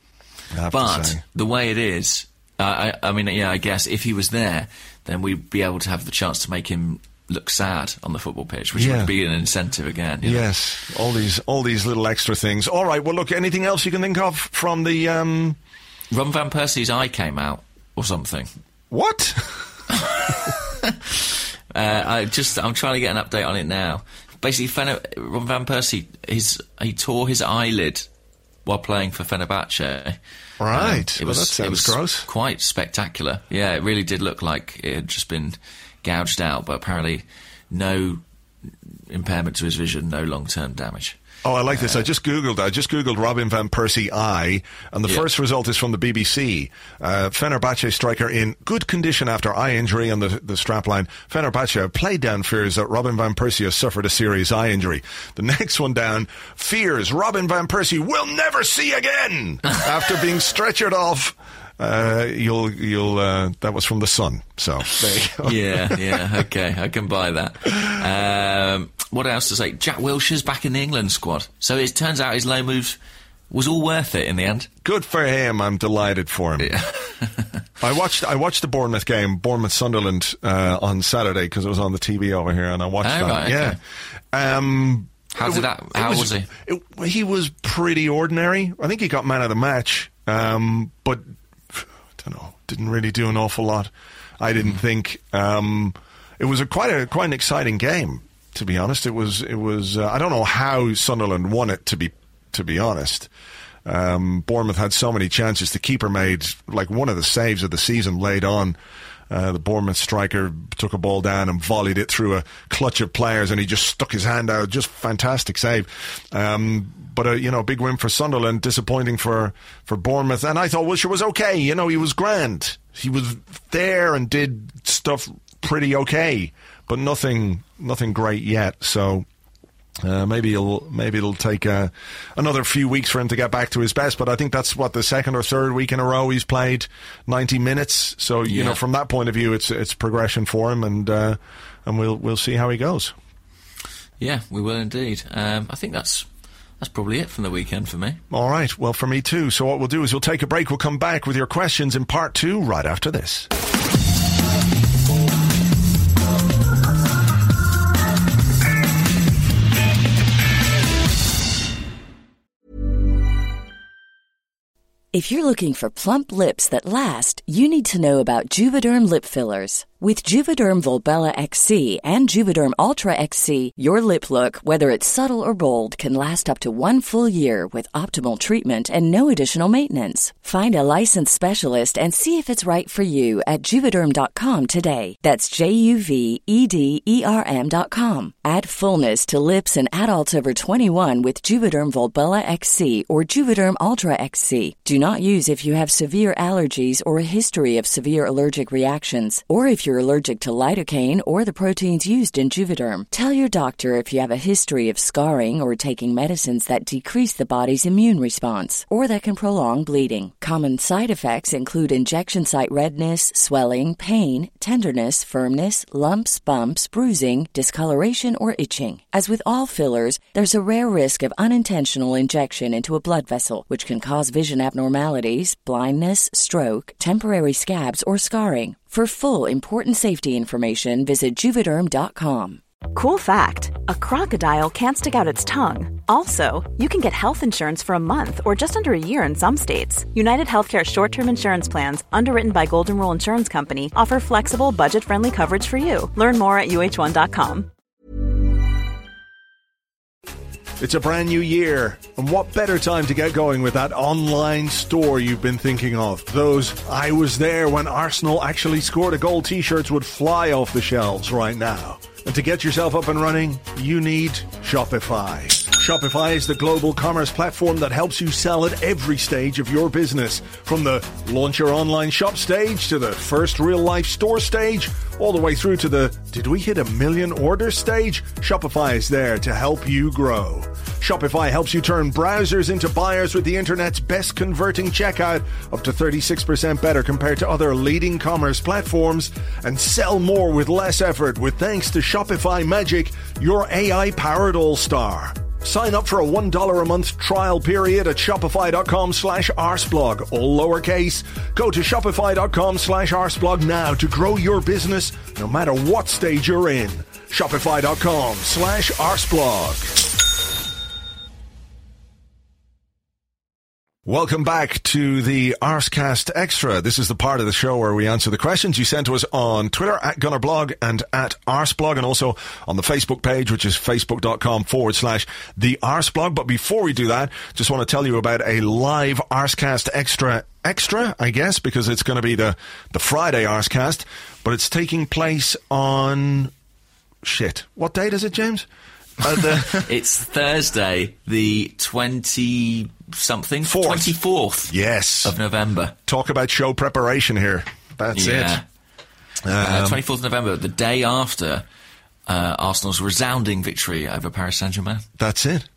But the way it is, uh, I, I mean, yeah, I guess if he was there, then we'd be able to have the chance to make him look sad on the football pitch, which yeah. would be an incentive again. You know? Yes, all these all these little extra things. All right, well, look, anything else you can think of from the... Um... Ron Van Persie's eye came out, or something. What? uh, I just, I'm trying to get an update on it now. Basically, Fen- Ron Van Persie, his, he tore his eyelid while playing for Fenerbahce. Right, um, it well, was, that sounds it was gross. Quite spectacular. Yeah, it really did look like it had just been gouged out, but apparently no impairment to his vision, no long-term damage. Oh, I like this. I just Googled I just Googled Robin Van Persie eye, and the Yeah. first result is from the B B C. Uh, Fenerbahce striker in good condition after eye injury on the, the strapline. Fenerbahce have played down fears that Robin Van Persie has suffered a serious eye injury. The next one down, fears Robin Van Persie will never see again after being stretchered off. Uh, you'll, you'll, uh, that was from The Sun. So, there you go. Yeah, yeah, okay, I can buy that. Um, what else to say? Jack Wilshere's back in the England squad. So it turns out his low move was all worth it in the end. Good for him. I'm delighted for him. Yeah. I watched I watched the Bournemouth game, Bournemouth Sunderland, uh, on Saturday because it was on the T V over here, and I watched Oh, that. right, okay. Yeah. Um, How it did wa- that? it How was, he? It, he was pretty ordinary. I think he got man of the match, um, but I don't know. Didn't really do an awful lot. I didn't Mm. think. Um, it was a quite a quite an exciting game, to be honest. It was it was. Uh, I don't know how Sunderland won it. To be to be honest. Um, Bournemouth had so many chances. The keeper made like one of the saves of the season late on. Uh, the Bournemouth striker took a ball down and volleyed it through a clutch of players, and he just stuck his hand out. Just fantastic save. Um, but, a, you know, big win for Sunderland, disappointing for, for Bournemouth. And I thought Wilshere was okay. You know, he was grand. He was there and did stuff pretty okay, but nothing nothing great yet. So... Uh, maybe it'll maybe it'll take uh, another few weeks for him to get back to his best, but I think that's what the second or third week in a row he's played ninety minutes. So you Yeah. know, from that point of view, it's it's progression for him, and uh, and we'll we'll see how he goes. Yeah, we will indeed. Um, I think that's that's probably it from the weekend for me. All right, well for me too. So what we'll do is we'll take a break. We'll come back with your questions in part two right after this. If you're looking for plump lips that last, you need to know about Juvederm lip fillers. With Juvederm Volbella X C and Juvederm Ultra X C, your lip look, whether it's subtle or bold, can last up to one full year with optimal treatment and no additional maintenance. Find a licensed specialist and see if it's right for you at Juvederm dot com today. That's J U V E D E R M dot com. Add fullness to lips in adults over twenty-one with Juvederm Volbella X C or Juvederm Ultra X C. Do not use if you have severe allergies or a history of severe allergic reactions, or if you're allergic to lidocaine or the proteins used in Juvederm. Tell your doctor if you have a history of scarring or taking medicines that decrease the body's immune response or that can prolong bleeding. Common side effects include injection site redness, swelling, pain, tenderness, firmness, lumps, bumps, bruising, discoloration, or itching. As with all fillers, there's a rare risk of unintentional injection into a blood vessel, which can cause vision abnormalities, blindness, stroke, temporary scabs, or scarring. For full, important safety information, visit Juvederm dot com. Cool fact, a crocodile can't stick out its tongue. Also, you can get health insurance for a month or just under a year in some states. United Healthcare short-term insurance plans, underwritten by Golden Rule Insurance Company, offer flexible, budget-friendly coverage for you. Learn more at U H one dot com. It's a brand new year, and what better time to get going with that online store you've been thinking of? Those I was there when Arsenal actually scored a goal t-shirts would fly off the shelves right now. And to get yourself up and running, you need Shopify. Shopify is the global commerce platform that helps you sell at every stage of your business. From the launch your online shop stage to the first real life store stage, all the way through to the did we hit a million orders stage? Shopify is there to help you grow. Shopify helps you turn browsers into buyers with the internet's best converting checkout, up to thirty-six percent better compared to other leading commerce platforms, and sell more with less effort with thanks to Shopify Magic, your A I-powered all-star. Sign up for a one dollar a month trial period at shopify.com slash arseblog, all lowercase. Go to shopify.com slash arseblog now to grow your business no matter what stage you're in. Shopify.com slash arseblog. Welcome back to the Arsecast Extra. This is the part of the show where we answer the questions you sent to us on Twitter at Gunnerblog and at Arseblog, and also on the Facebook page, which is facebook.com forward slash the Arseblog. But before we do that, just want to tell you about a live Arsecast Extra Extra, I guess, because it's going to be the, the Friday Arsecast, but it's taking place on... Shit. What date is it, James? Uh, the It's Thursday, the twenty-something? Fourth. twenty-fourth yes. of November. Talk about show preparation here. That's Yeah. it. Uh, Um, twenty-fourth of November, the day after uh, Arsenal's resounding victory over Paris Saint-Germain. That's it.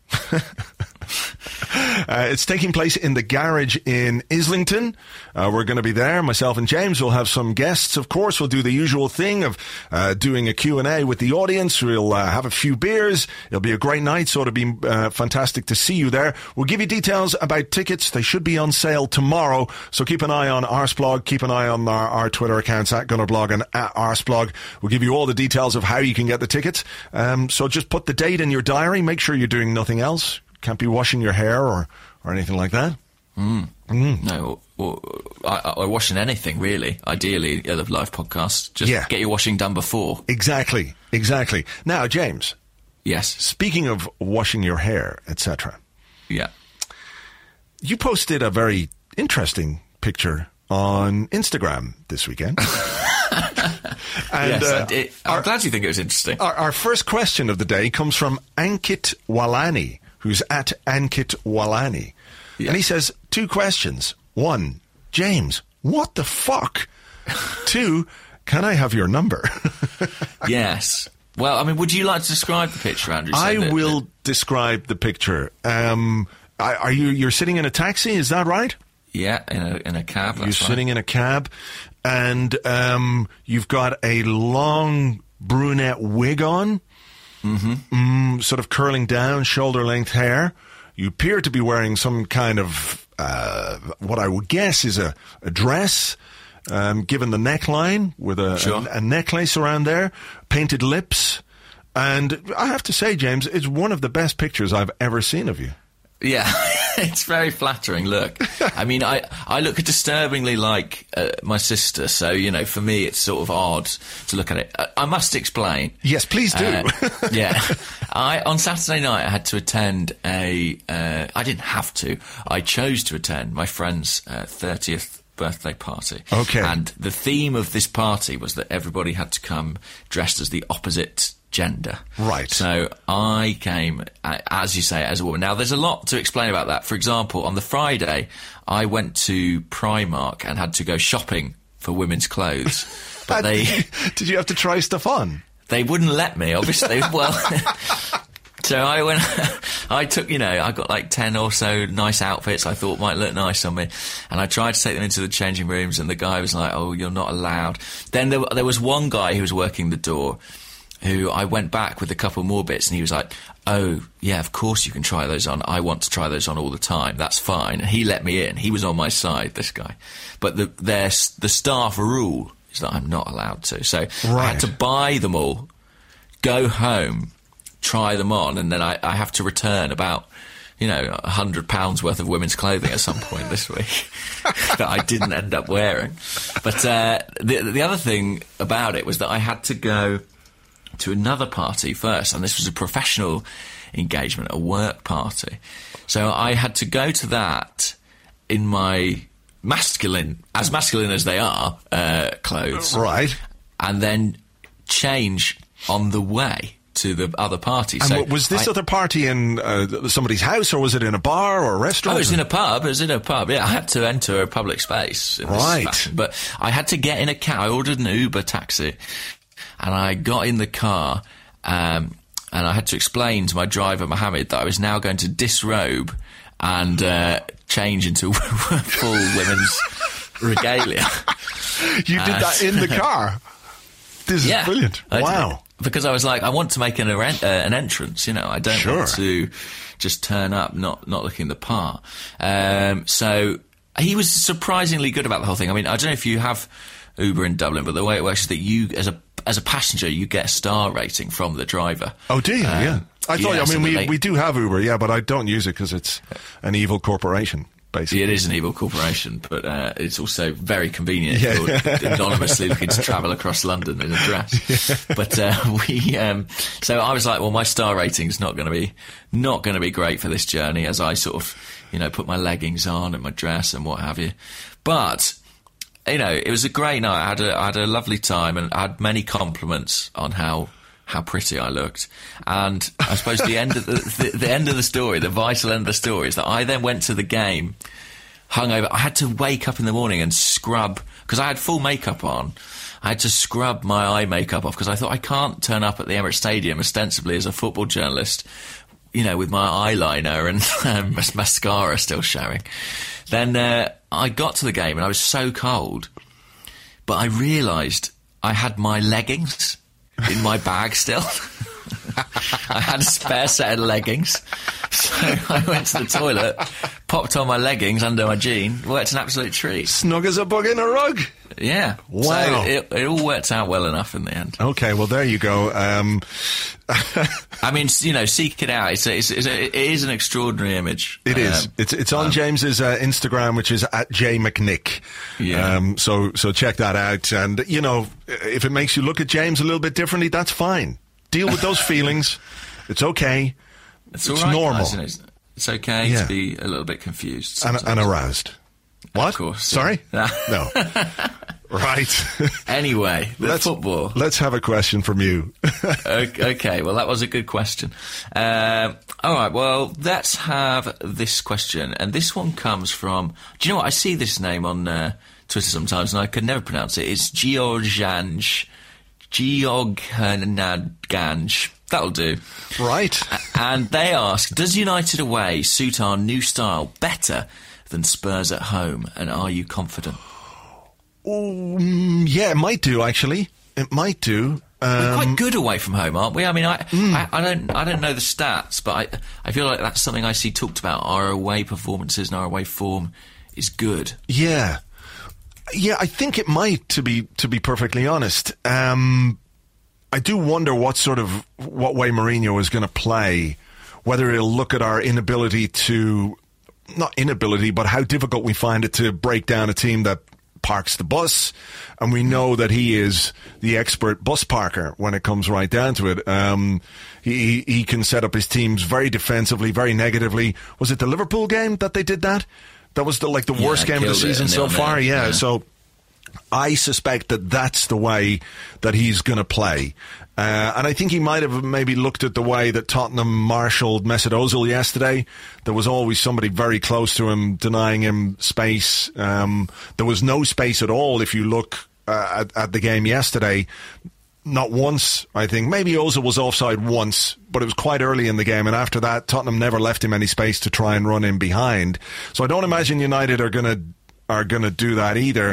Uh, it's taking place in the garage in Islington. Uh, we're going to be there. Myself and James will have some guests, of course. We'll do the usual thing of uh, doing a Q and A with the audience. We'll uh, have a few beers. It'll be a great night, so it'll be uh, fantastic to see you there. We'll give you details about tickets. They should be on sale tomorrow, so keep an eye on Arsblog. Keep an eye on our, our Twitter accounts, at Gunnerblog and at Arsblog. We'll give you all the details of how you can get the tickets. Um, so just put the date in your diary. Make sure you're doing nothing else. Can't be washing your hair or, or anything like that. Mm. Mm. No, or, or, or washing anything, really. Ideally, the live podcast. Just Yeah. get your washing done before. Exactly, exactly. Now, James, Yes. speaking of washing your hair, et cetera, Yeah. you posted a very interesting picture on Instagram this weekend. And, yes, uh, I did. I'm our- glad you think it was interesting. Our, our first question of the day comes from Ankit Walani, who's at Ankit Walani. Yeah. And he says, two questions. One, James, what the fuck? Two, can I have your number? Yes. Well, I mean, would you like to describe the picture, Andrew? So I that- will describe the picture. Um, I- are you, you're sitting in a taxi, is that right? Yeah, in a, in a cab. You're That's right. sitting in a cab, and um, you've got a long brunette wig on, mm-hmm. mm, sort of curling down, shoulder-length hair. You appear to be wearing some kind of, uh, what I would guess is a, a dress, um, given the neckline, with a, Sure. a, a necklace around there, painted lips. And I have to say, James, it's one of the best pictures I've ever seen of you. Yeah, it's very flattering. Look, I mean, I, I look disturbingly like uh, my sister, so, you know, for me it's sort of odd to look at it. I, I must explain. Yes, please do. Uh, yeah. I on Saturday night I had to attend a, uh, I didn't have to, I chose to attend my friend's uh, thirtieth birthday party. Okay. And the theme of this party was that everybody had to come dressed as the opposite gender. Right. So I came, uh, as you say, as a woman. Now, there's a lot to explain about that. For example, on the Friday, I went to Primark and had to go shopping for women's clothes. But they Did you have to try stuff on? they wouldn't let me, obviously. Well, so I went, I took, you know, I got like ten or so nice outfits I thought might look nice on me. And I tried to take them into the changing rooms, and the guy was like, oh, you're not allowed. Then there, there was one guy who was working the door, who I went back with a couple more bits, and he was like, oh, yeah, of course you can try those on. I want to try those on all the time. That's fine. And he let me in. He was on my side, this guy. But the their, the staff rule is that I'm not allowed to. So I Right. had to buy them all, go home, try them on, and then I, I have to return about, you know, a hundred pounds worth of women's clothing at some point this week that I didn't end up wearing. But uh, the, the other thing about it was that I had to go to another party first, and this was a professional engagement, a work party. So I had to go to that in my masculine, as masculine as they are, uh, clothes. Right. And then change on the way to the other party. And so wa- was this I, other party in uh, somebody's house, or was it in a bar or a Oh, restaurant? it was in a pub. It was in a pub. Yeah, I had to enter a public space. In this Right. fashion. But I had to get in a cab. I ordered an Uber taxi, and I got in the car, um, and I had to explain to my driver, Mohammed, that I was now going to disrobe and uh, change into full women's regalia. You did that in the car. This is Yeah, brilliant. I did. Wow. Because I was like, I want to make an, uh, an entrance, you know. I don't Sure. want to just turn up not not looking the part. Um, so he was surprisingly good about the whole thing. I mean, I don't know if you have Uber in Dublin, but the way it works is that you, as a as a passenger, you get a star rating from the driver. Oh, do you? Um, yeah. I thought, yeah, I so mean, we, that they- we do have Uber, yeah, but I don't use it because it's an evil corporation, basically. It is an evil corporation, but uh, it's also very convenient Yeah. if you're anonymously looking to travel across London in a dress. But uh, we, um, so I was like, well, my star rating's not going to be not going to be great for this journey, as I sort of, you know, put my leggings on and my dress and what have you. But you know, it was a great night. I had a, I had a lovely time, and I had many compliments on how how pretty I looked. And I suppose the end of the, the, the end of the story, the vital end of the story, is that I then went to the game hungover. I had to wake up in the morning and scrub, because I had full makeup on. I had to scrub my eye makeup off, because I thought I can't turn up at the Emirates Stadium ostensibly as a football journalist, you know, with my eyeliner and um, mascara still showing. Then uh, I got to the game and I was so cold, but I realised I had my leggings in my bag still. I had a spare set of leggings, so I went to the toilet, popped on my leggings under my jean. Worked an absolute treat. Snug as a bug in a rug. Yeah. Wow. So it, it all worked out well enough in the end. Okay, well, there you go. Um, I mean, you know, seek it out. It's a, it's, it's a, it is an extraordinary image. It um, is. It's it's on um, James's uh, Instagram, which is at J McNick. Yeah. Um, so so check that out. And, you know, if it makes you look at James a little bit differently, that's fine. Deal with those feelings. It's okay. It's, it's all right, normal. guys, isn't it? It's okay yeah. to be a little bit confused and, and aroused. What? Of course. Sorry? Yeah. No. Right. Anyway, the let's, football. Let's have a question from you. Okay, well, that was a good question. Um, all right, well, let's have this question. And this one comes from... Do you know what? I see this name on uh, Twitter sometimes, and I could never pronounce it. It's Georganj. Georganj. That'll do. Right. And they ask, does United away suit our new style better than Spurs at home? And are you confident? Um, yeah, it might do, actually. It might do. Um, We're quite good away from home, aren't we? I mean, I, mm. I, I don't, I don't know the stats, but I, I feel like that's something I see talked about. Our away performances and our away form is good. Yeah, yeah. I think it might. To be, to be perfectly honest, um, I do wonder what sort of what way Mourinho is going to play. Whether he'll look at our inability to, not inability, but how difficult we find it to break down a team that parks the bus, and we know that he is the expert bus parker when it comes right down to it. Um, he he can set up his teams very defensively, very negatively. Was it the Liverpool game that they did that? That was the like the yeah, worst game of the season so far. Yeah, yeah, so I suspect that that's the way that he's going to play. Uh, and I think he might have maybe looked at the way that Tottenham marshalled Mesut Ozil yesterday. There was always somebody very close to him, denying him space. Um, there was no space at all if you look uh, at, at the game yesterday. Not once, I think. Maybe Ozil was offside once, but it was quite early in the game. And after that, Tottenham never left him any space to try and run in behind. So I don't imagine United are going to are going to do that either.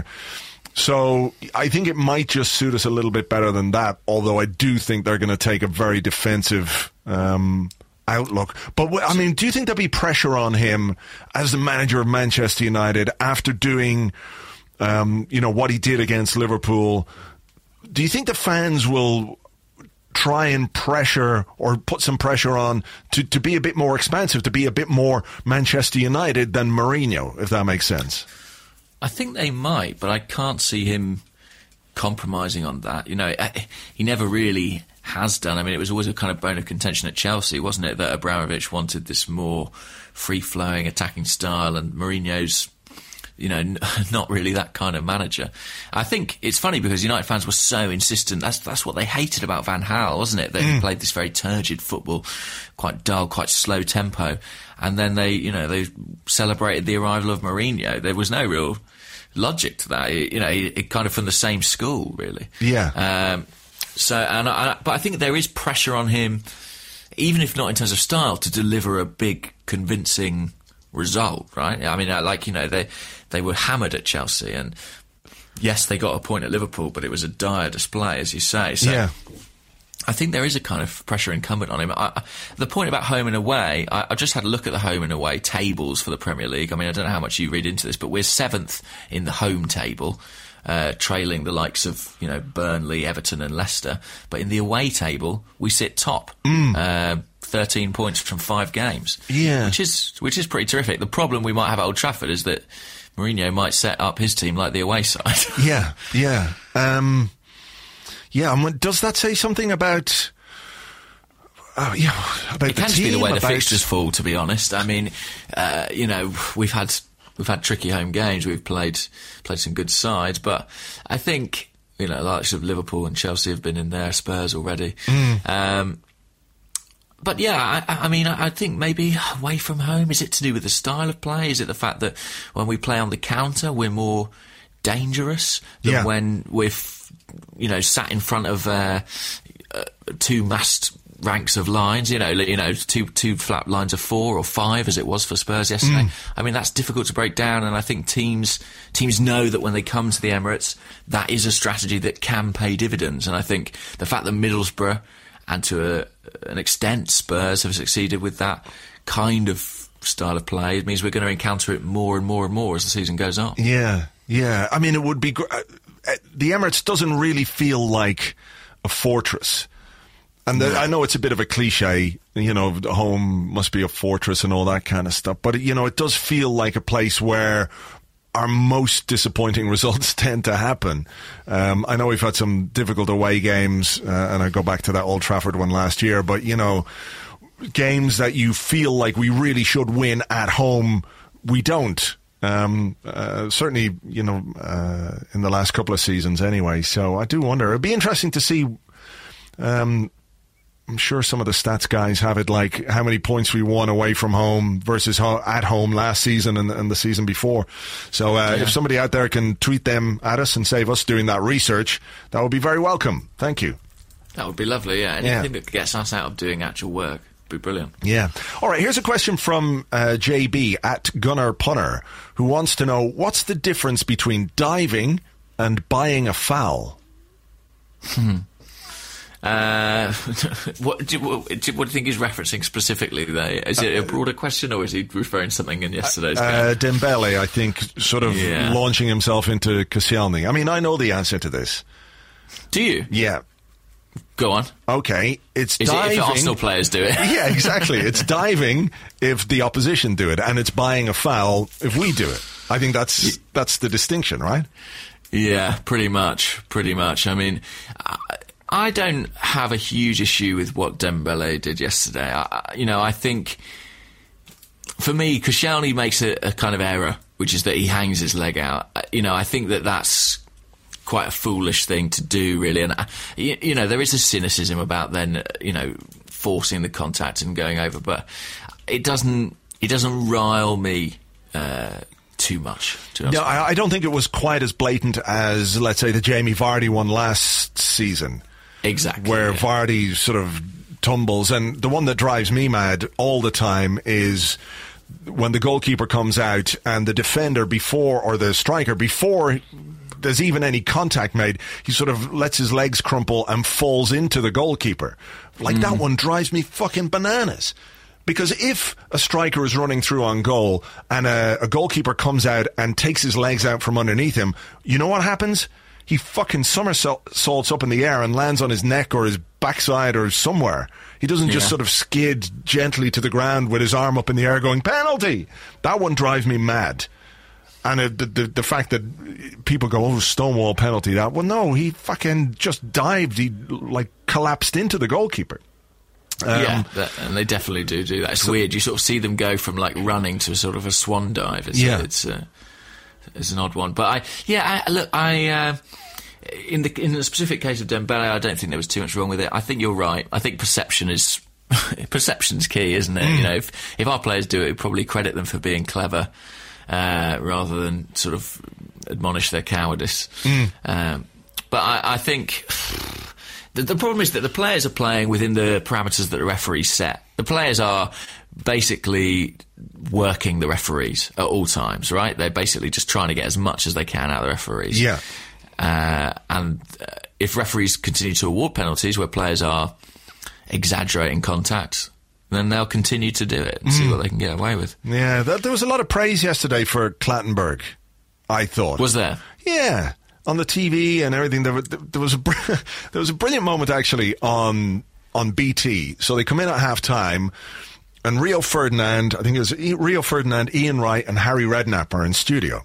So I think it might just suit us a little bit better than that, although I do think they're going to take a very defensive um, outlook. But, I mean, do you think there'll be pressure on him as the manager of Manchester United after doing, um, you know, what he did against Liverpool? Do you think the fans will try and pressure or put some pressure on to, to be a bit more expansive, to be a bit more Manchester United than Mourinho, if that makes sense? I think they might, but I can't see him compromising on that. You know, he never really has done. I mean, it was always a kind of bone of contention at Chelsea, wasn't it, that Abramovich wanted this more free-flowing attacking style, and Mourinho's, you know, n- not really that kind of manager. I think it's funny because United fans were so insistent. That's that's what they hated about Van Gaal, wasn't it? That mm. he played this very turgid football, quite dull, quite slow tempo. And then they, you know, they celebrated the arrival of Mourinho. There was no real logic to that. It, you know, it, it kind of from the same school, really. Yeah. Um, so, and I, but I think there is pressure on him, even if not in terms of style, to deliver a big, convincing result, right? I mean, like, you know, they they were hammered at Chelsea, and yes, they got a point at Liverpool, but it was a dire display, as you say. So yeah. I think there is a kind of pressure incumbent on him. I, the point about home and away, I, I just had a look at the home and away tables for the Premier League. I mean, I don't know how much you read into this, but we're seventh in the home table, uh, trailing the likes of, you know, Burnley, Everton and Leicester. But in the away table, we sit top, mm. uh, thirteen points from five games. Yeah. Which is, which is pretty terrific. The problem we might have at Old Trafford is that Mourinho might set up his team like the away side. yeah, yeah. Um... Yeah, and does that say something about? Oh, yeah, about it the can team, be the way the about... fixtures fall. To be honest, I mean, uh, you know, we've had we've had tricky home games. We've played played some good sides, but I think You know, like sort of Liverpool and Chelsea have been in there, Spurs already. Mm. Um, but yeah, I, I mean, I, I think maybe away from home, is it to do with the style of play? Is it the fact that when we play on the counter, we're more dangerous than yeah. when we're, f- you know, sat in front of uh, uh, two massed ranks of lines, you know, you know, two two flat lines of four or five, as it was for Spurs yesterday. Mm. I mean, that's difficult to break down, and I think teams teams know that when they come to the Emirates, that is a strategy that can pay dividends. And I think the fact that Middlesbrough and to a, an extent Spurs have succeeded with that kind of style of play, it means we're going to encounter it more and more and more as the season goes on. Yeah, yeah. I mean, it would be gr- uh, the Emirates doesn't really feel like a fortress. And the, I know it's a bit of a cliche, you know, the home must be a fortress and all that kind of stuff. But, you know, it does feel like a place where our most disappointing results tend to happen. Um, I know we've had some difficult away games, uh, and I go back to that Old Trafford one last year. But, you know, games that you feel like we really should win at home, we don't. Um, uh, certainly, you know, uh, in the last couple of seasons anyway. So I do wonder. It'd be interesting to see... Um, I'm sure some of the stats guys have it like how many points we won away from home versus ho- at home last season and, and the season before. So uh, yeah. if somebody out there can tweet them at us and save us doing that research, that would be very welcome. Thank you. That would be lovely, yeah. Anything yeah. that gets us out of doing actual work would be brilliant. Yeah. All right, here's a question from uh, J B at Gunnar Punner, who wants to know, what's the difference between diving and buying a foul? Hmm. Uh, what, do, what, do, what do you think he's referencing specifically there? Is it a broader question, or is he referring to something in yesterday's uh, game? Uh, Dembele, I think, sort of yeah. launching himself into Koscielny. I mean, I know the answer to this. Do you? Yeah. Go on. Okay, it's is diving. It if Arsenal players do it? Yeah, exactly. It's diving if the opposition do it, and it's buying a foul if we do it. I think that's that's the distinction, right? Yeah, pretty much, pretty much. I mean... I, I don't have a huge issue with what Dembele did yesterday. I, you know, I think, for me, Koscielny makes a, a kind of error, which is that he hangs his leg out. You know, I think that that's quite a foolish thing to do, really. And, you, you know, there is a cynicism about then, you know, forcing the contact and going over, but it doesn't, it doesn't rile me uh, too much. To no, I, I don't think it was quite as blatant as, let's say, the Jamie Vardy one last season. Exactly. Where yeah. Vardy sort of tumbles. And the one that drives me mad all the time is when the goalkeeper comes out and the defender before, or the striker before there's even any contact made, he sort of lets his legs crumple and falls into the goalkeeper. Like, mm. that one drives me fucking bananas. Because if a striker is running through on goal and a, a goalkeeper comes out and takes his legs out from underneath him, you know what happens? He fucking somersaults up in the air and lands on his neck or his backside or somewhere. He doesn't yeah. just sort of skid gently to the ground with his arm up in the air going, penalty! That one drives me mad. And uh, the, the the fact that people go, oh, Stonewall penalty, that. Well, no, he fucking just dived. He, like, collapsed into the goalkeeper. Um, yeah, that, and they definitely do do that. It's so weird. You sort of see them go from, like, running to sort of a swan dive. It's, yeah. It's... Uh, It's an odd one, but I, yeah, I, look, I, uh, in the in the specific case of Dembele, I don't think there was too much wrong with it. I think you're right. I think perception is perception's key, isn't it? Mm. You know, if if our players do it, we probably credit them for being clever uh, rather than sort of admonish their cowardice. Mm. Um, but I, I think the, the problem is that the players are playing within the parameters that the referees set. The players are basically working the referees at all times, right? They're basically just trying to get as much as they can out of the referees. Yeah. Uh, and uh, if referees continue to award penalties where players are exaggerating contact, then they'll continue to do it and mm. see what they can get away with. Yeah, that, there was a lot of praise yesterday for Clattenburg, I thought. Was there? Yeah. On the T V and everything. There, there, was, a, there was a brilliant moment, actually, on, on B T. So they come in at half-time, and Rio Ferdinand, I think it was Rio Ferdinand, Ian Wright, and Harry Redknapp are in studio.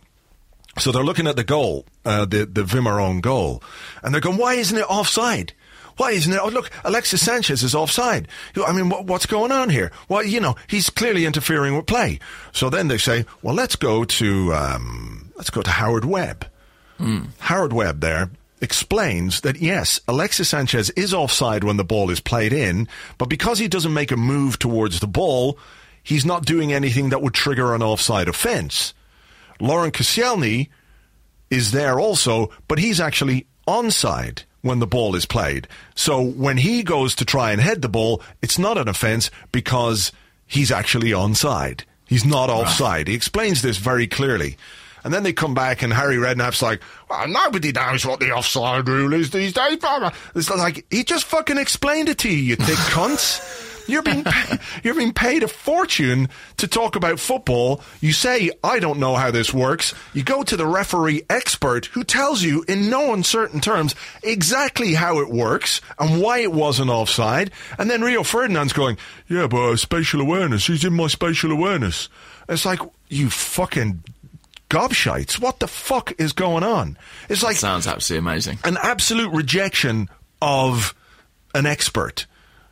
So they're looking at the goal, uh, the, the Wimmer own goal, and they're going, why isn't it offside? Why isn't it? Oh, look, Alexis Sanchez is offside. I mean, what, what's going on here? Well, you know, he's clearly interfering with play. So then they say, well, let's go to, um, let's go to Howard Webb. Mm. Howard Webb there explains that, yes, Alexis Sanchez is offside when the ball is played in, but because he doesn't make a move towards the ball, he's not doing anything that would trigger an offside offence. Laurent Koscielny is there also, but he's actually onside when the ball is played. So when he goes to try and head the ball, it's not an offence because he's actually onside. He's not offside. He explains this very clearly. And then they come back and Harry Redknapp's like, well, nobody knows what the offside rule is these days. It's like, he just fucking explained it to you, you thick cunts. You're being, you're being paid a fortune to talk about football. You say, I don't know how this works. You go to the referee expert who tells you in no uncertain terms exactly how it works and why it wasn't offside. And then Rio Ferdinand's going, yeah, but uh, spatial awareness. He's in my spatial awareness. It's like, you fucking gobshites. What the fuck is going on? It's like... Sounds absolutely amazing. An absolute rejection of an expert.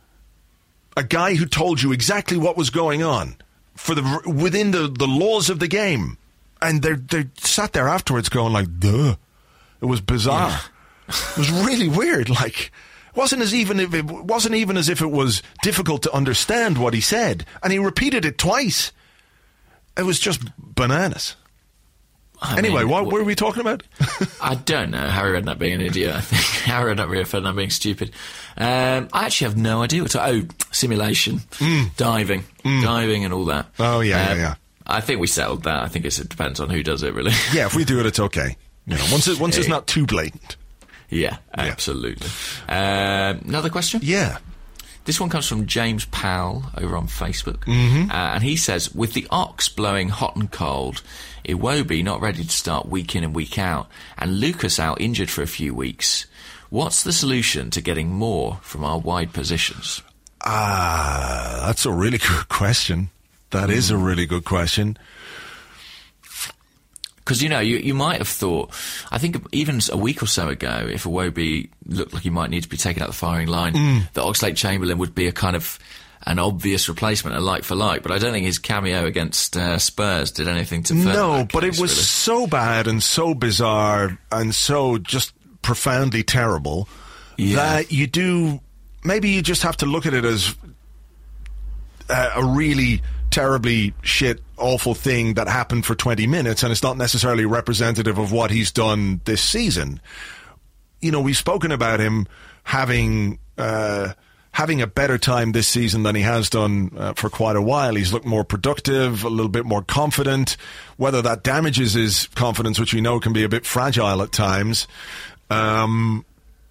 A guy who told you exactly what was going on for the within the, the laws of the game. And they they sat there afterwards going like, duh. It was bizarre. Yeah. It was really weird. Like, it wasn't as even if it wasn't even as if it was difficult to understand what he said. And he repeated it twice. It was just bananas. I anyway, mean, what were we talking about? I don't know. Harry Redknapp being an idiot, I think. Harry Redknapp, Rio Ferdinand being stupid. Um, I actually have no idea what to... Oh, simulation, mm. diving, mm. diving and all that. Oh, yeah, um, yeah, yeah. I think we settled that. I think it's, it depends on who does it, really. Yeah, if we do it, it's okay. You know, once, it, once it's not too blatant. Yeah, absolutely. Yeah. Um, another question? Yeah. This one comes from James Powell over on Facebook. Mm-hmm. Uh, and he says, with the Ox blowing hot and cold, Iwobi not ready to start week in and week out, and Lucas out injured for a few weeks, what's the solution to getting more from our wide positions? Ah, uh, that's a really good question. That mm. is a really good question. Because, you know, you, you might have thought, I think even a week or so ago, if Iwobi looked like he might need to be taken out the firing line, mm. that Oxlade-Chamberlain would be a kind of an obvious replacement, a like for like. But I don't think his cameo against uh, Spurs did anything to further No, that but case, it was really. so bad and so bizarre and so just profoundly terrible yeah. that you do... Maybe you just have to look at it as uh, a really terribly shit, awful thing that happened for twenty minutes, and it's not necessarily representative of what he's done this season. You know, we've spoken about him having uh, having a better time this season than he has done uh, for quite a while. He's looked more productive, a little bit more confident. Whether that damages his confidence, which we know can be a bit fragile at times, um,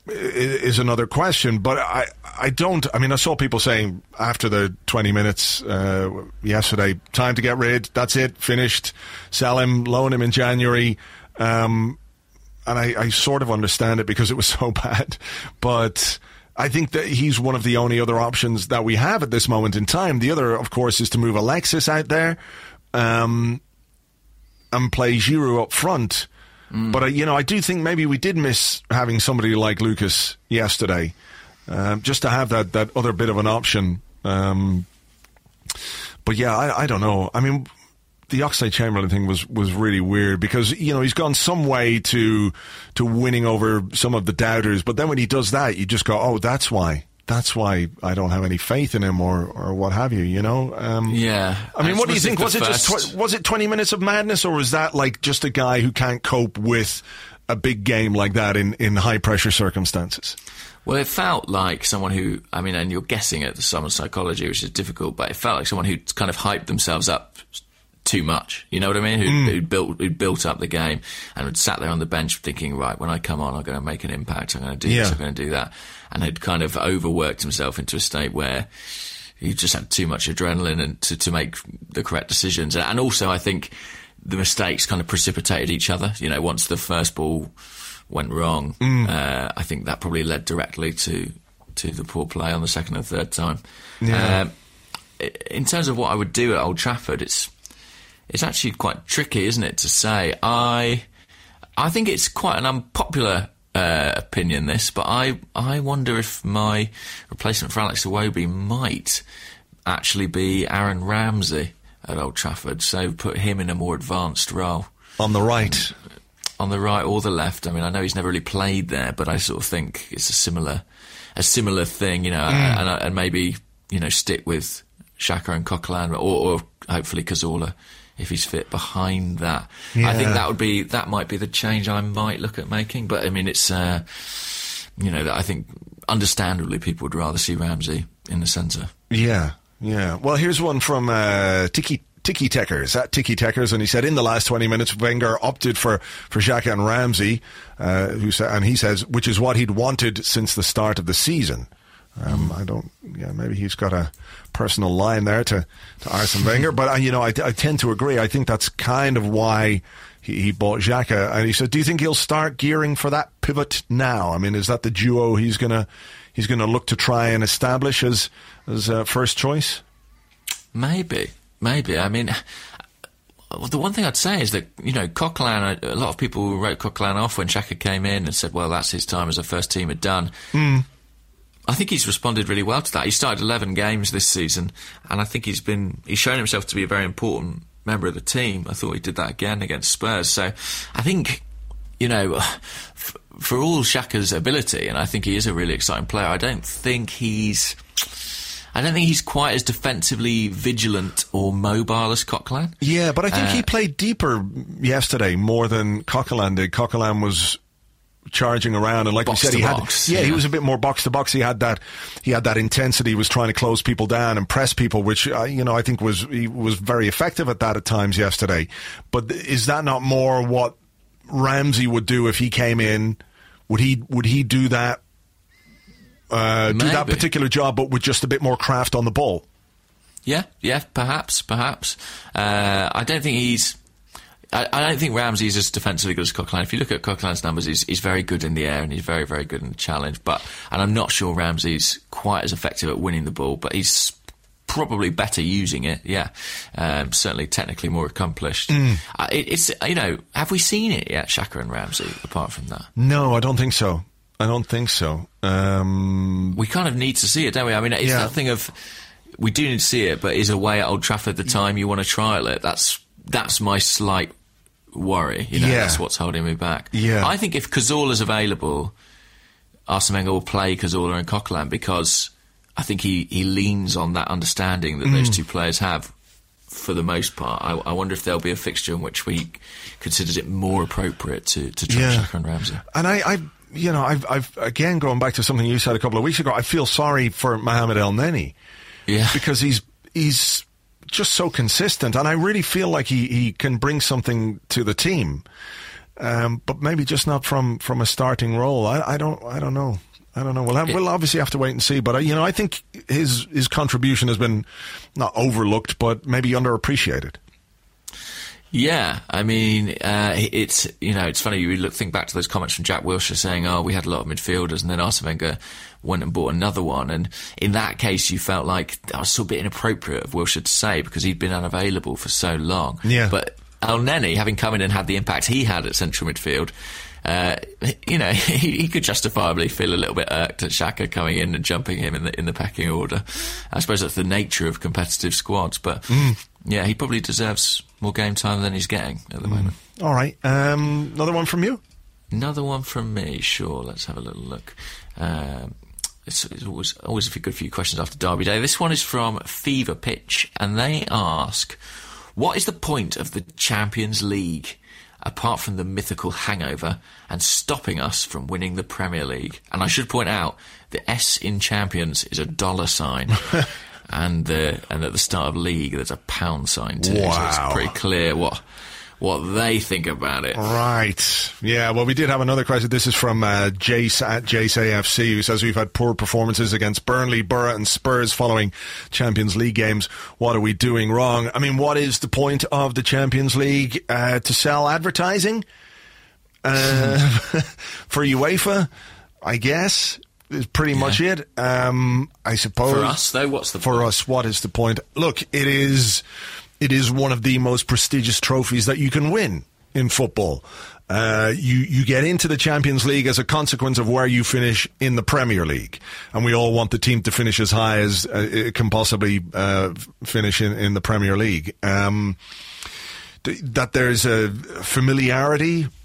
is another question. But I, I don't, I mean, I saw people saying after the twenty minutes uh, yesterday, time to get rid, that's it, finished, sell him, loan him in January. Um, and I, I sort of understand it because it was so bad. But I think that he's one of the only other options that we have at this moment in time. The other, of course, is to move Alexis out there um, and play Giroud up front. Mm. But, uh, you know, I do think maybe we did miss having somebody like Lucas yesterday, um, just to have that, that other bit of an option. Um, but, yeah, I, I don't know. I mean, the Oxlade-Chamberlain thing was, was really weird because, you know, he's gone some way to to winning over some of the doubters. But then when he does that, you just go, oh, that's why. That's why I don't have any faith in him, or, or what have you, you know? Um, yeah. I mean, what do you think? Was it just tw- was it twenty minutes of madness, or was that like just a guy who can't cope with a big game like that in, in high pressure circumstances? Well, it felt like someone who, I mean, and you're guessing at someone's psychology, which is difficult, but it felt like someone who kind of hyped themselves up too much, you know what I mean? Who mm. who'd built who'd built up the game and had sat there on the bench thinking, right, when I come on, I'm going to make an impact. I'm going to do yeah. this. I'm going to do that, and had kind of overworked himself into a state where he just had too much adrenaline and to to make the correct decisions. And also, I think the mistakes kind of precipitated each other. You know, once the first ball went wrong, mm. uh, I think that probably led directly to to the poor play on the second and third time. Yeah. Um, in terms of what I would do at Old Trafford, it's It's actually quite tricky, isn't it, to say. I I think it's quite an unpopular uh, opinion, this, but I, I wonder if my replacement for Alex Iwobi might actually be Aaron Ramsey at Old Trafford, so put him in a more advanced role. On the right. on the right or the left. I mean, I know he's never really played there, but I sort of think it's a similar, a similar thing, you know, mm. and, and maybe, you know, stick with Xhaka and Coquelin, or, or hopefully Cazorla, if he's fit, behind that. Yeah. I think that would be, that might be the change I might look at making. But I mean, it's, uh, you know, I think understandably people would rather see Ramsey in the centre. Yeah, yeah. Well, here's one from uh, Tiki Tiki Techers at Tiki Techers, and he said in the last twenty minutes Wenger opted for for Xhaka and Ramsey, uh, who sa- and he says which is what he'd wanted since the start of the season. Um, I don't, yeah, maybe he's got a personal line there to, to Arsene Wenger, but uh, you know, I, I tend to agree. I think that's kind of why he, he bought Xhaka. And he said, do you think he'll start gearing for that pivot now? I mean, is that the duo he's gonna he's gonna look to try and establish as as uh, first choice? Maybe, maybe. I mean, the one thing I'd say is that, you know, Coquelin, a lot of people wrote Coquelin off when Xhaka came in and said, well, that's his time as a first teamer done. Mm. I think he's responded really well to that. He started eleven games this season, and I think he's been he's shown himself to be a very important member of the team. I thought he did that again against Spurs. So I think, you know, f- for all Xhaka's ability, and I think he is a really exciting player, I don't think he's I don't think he's quite as defensively vigilant or mobile as Coquelin. Yeah, but I think uh, he played deeper yesterday more than Coquelin did. Coquelin was charging around, and like you said, he had box, yeah, yeah, he was a bit more box to box. He had that, he had that intensity. He was trying to close people down and press people, which uh, you know I think was he was very effective at that at times yesterday. But is that not more what Ramsey would do if he came in? Would he would he do that? Uh, do that particular job, but with just a bit more craft on the ball? Yeah, yeah, perhaps, perhaps. Uh, I don't think he's. I, I don't think Ramsey's as defensively good as Coquelin. If you look at Coquelin's numbers, he's, he's very good in the air and he's very, very good in the challenge. But and I'm not sure Ramsey's quite as effective at winning the ball, but he's probably better using it. Yeah, um, certainly technically more accomplished. Mm. Uh, it, it's you know, have we seen it yet, Xhaka and Ramsey? Apart from that, no, I don't think so. I don't think so. Um, we kind of need to see it, don't we? I mean, it's yeah. that thing of we do need to see it, but is away at Old Trafford the time you want to trial it? That's that's my slight worry. You know, yeah. that's what's holding me back. Yeah. I think if Cazorla's available, Arsene Wenger will play Cazorla and Coquelin because I think he, he leans on that understanding that mm. those two players have for the most part. I, I wonder if there'll be a fixture in which we considers it more appropriate to, to try yeah. Xhaka and Ramsey. And I, I you know, I've, I've, again, going back to something you said a couple of weeks ago, I feel sorry for Mohamed Elneny. Yeah. Because he's, he's just so consistent, and I really feel like he, he can bring something to the team. Um, but maybe just not from, from a starting role. I, I don't, I don't know. I don't know. We'll have, we'll obviously have to wait and see. But, uh, you know, I think his, his contribution has been not overlooked, but maybe underappreciated. Yeah, I mean, uh, it's, you know, it's funny, you look, think back to those comments from Jack Wilshere saying, oh, we had a lot of midfielders, and then Arsene Wenger went and bought another one, and in that case you felt like that was still a bit inappropriate of Wilshere to say because he'd been unavailable for so long. Yeah. But Elneny, having come in and had the impact he had at central midfield, uh, you know, he, he could justifiably feel a little bit irked at Xhaka coming in and jumping him in the in the pecking order. I suppose that's the nature of competitive squads, but mm. yeah, he probably deserves more game time than he's getting at the mm. moment. All right, um, another one from you? Another one from me, sure. Let's have a little look. Um, it's, it's always always a good few questions after Derby Day. This one is from Fever Pitch, and they ask, what is the point of the Champions League apart from the mythical hangover and stopping us from winning the Premier League? And I should point out, the S in Champions is a dollar sign. and the, and at the start of League, there's a pound sign too. Wow. So it's pretty clear what what they think about it. Right. Yeah, well, we did have another question. This is from uh, Jace at Jace A F C, who says we've had poor performances against Burnley, Borough and Spurs following Champions League games. What are we doing wrong? I mean, what is the point of the Champions League? Uh, to sell advertising? Uh, for UEFA, I guess, is pretty yeah. much it. Um, I suppose. For us, though, what's the For point? us, what is the point? Look, it is... It is one of the most prestigious trophies that you can win in football. Uh, you, you get into the Champions League as a consequence of where you finish in the Premier League. And we all want the team to finish as high as uh, it can possibly uh, finish in, in the Premier League. Um, th- that there's a familiarity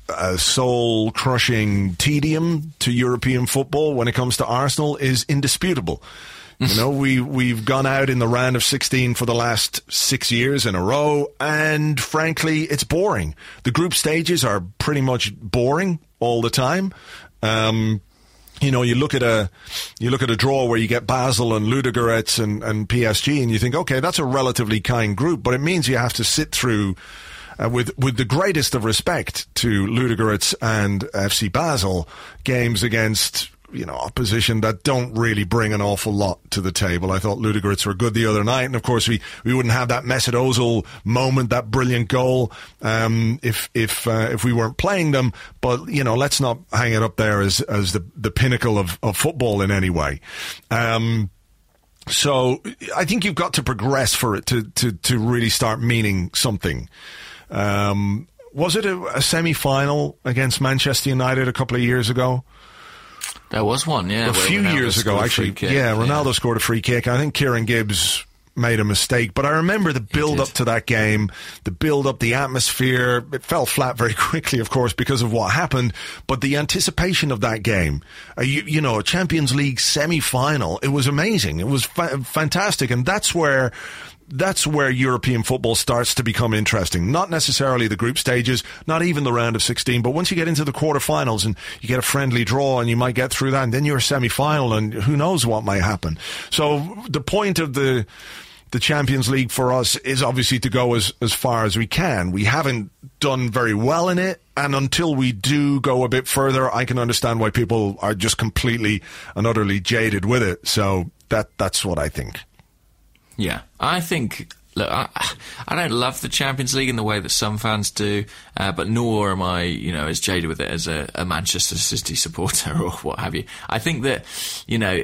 uh, soul-crushing tedium to European football when it comes to Arsenal is indisputable. You know, we, we've gone out in the round of sixteen for the last six years in a row, and frankly, it's boring. The group stages are pretty much boring all the time. Um, you know, you look at a you look at a draw where you get Basel and Ludogorets and, and P S G, and you think, okay, that's a relatively kind group, but it means you have to sit through, uh, with with the greatest of respect to Ludogorets and F C Basel, games against, you know, opposition that don't really bring an awful lot to the table. I thought Ludogorets were good the other night, and of course we, we wouldn't have that Mesut Ozil moment, that brilliant goal, um, if if uh, if we weren't playing them. But, you know, let's not hang it up there as as the the pinnacle of, of football in any way. Um, so I think you've got to progress for it to to to really start meaning something. Um, was it a, a semi-final against Manchester United a couple of years ago? There was one, yeah. A few Ronaldo years ago, actually. Yeah, Ronaldo yeah. scored a free kick. I think Kieran Gibbs made a mistake, but I remember the build-up to that game, the build-up, the atmosphere. It fell flat very quickly, of course, because of what happened, but the anticipation of that game, uh, you, you know, a Champions League semi-final, it was amazing. It was fa- fantastic, and that's where... That's where European football starts to become interesting. Not necessarily the group stages, not even the round of sixteen, but once you get into the quarterfinals and you get a friendly draw and you might get through that, and then you're a semi-final, and who knows what might happen. So the point of the the Champions League for us is obviously to go as, as far as we can. We haven't done very well in it, and until we do go a bit further, I can understand why people are just completely and utterly jaded with it. So that that's what I think. Yeah, I think, look, I, I don't love the Champions League in the way that some fans do, uh, but nor am I, you know, as jaded with it as a, a Manchester City supporter or what have you. I think that, you know,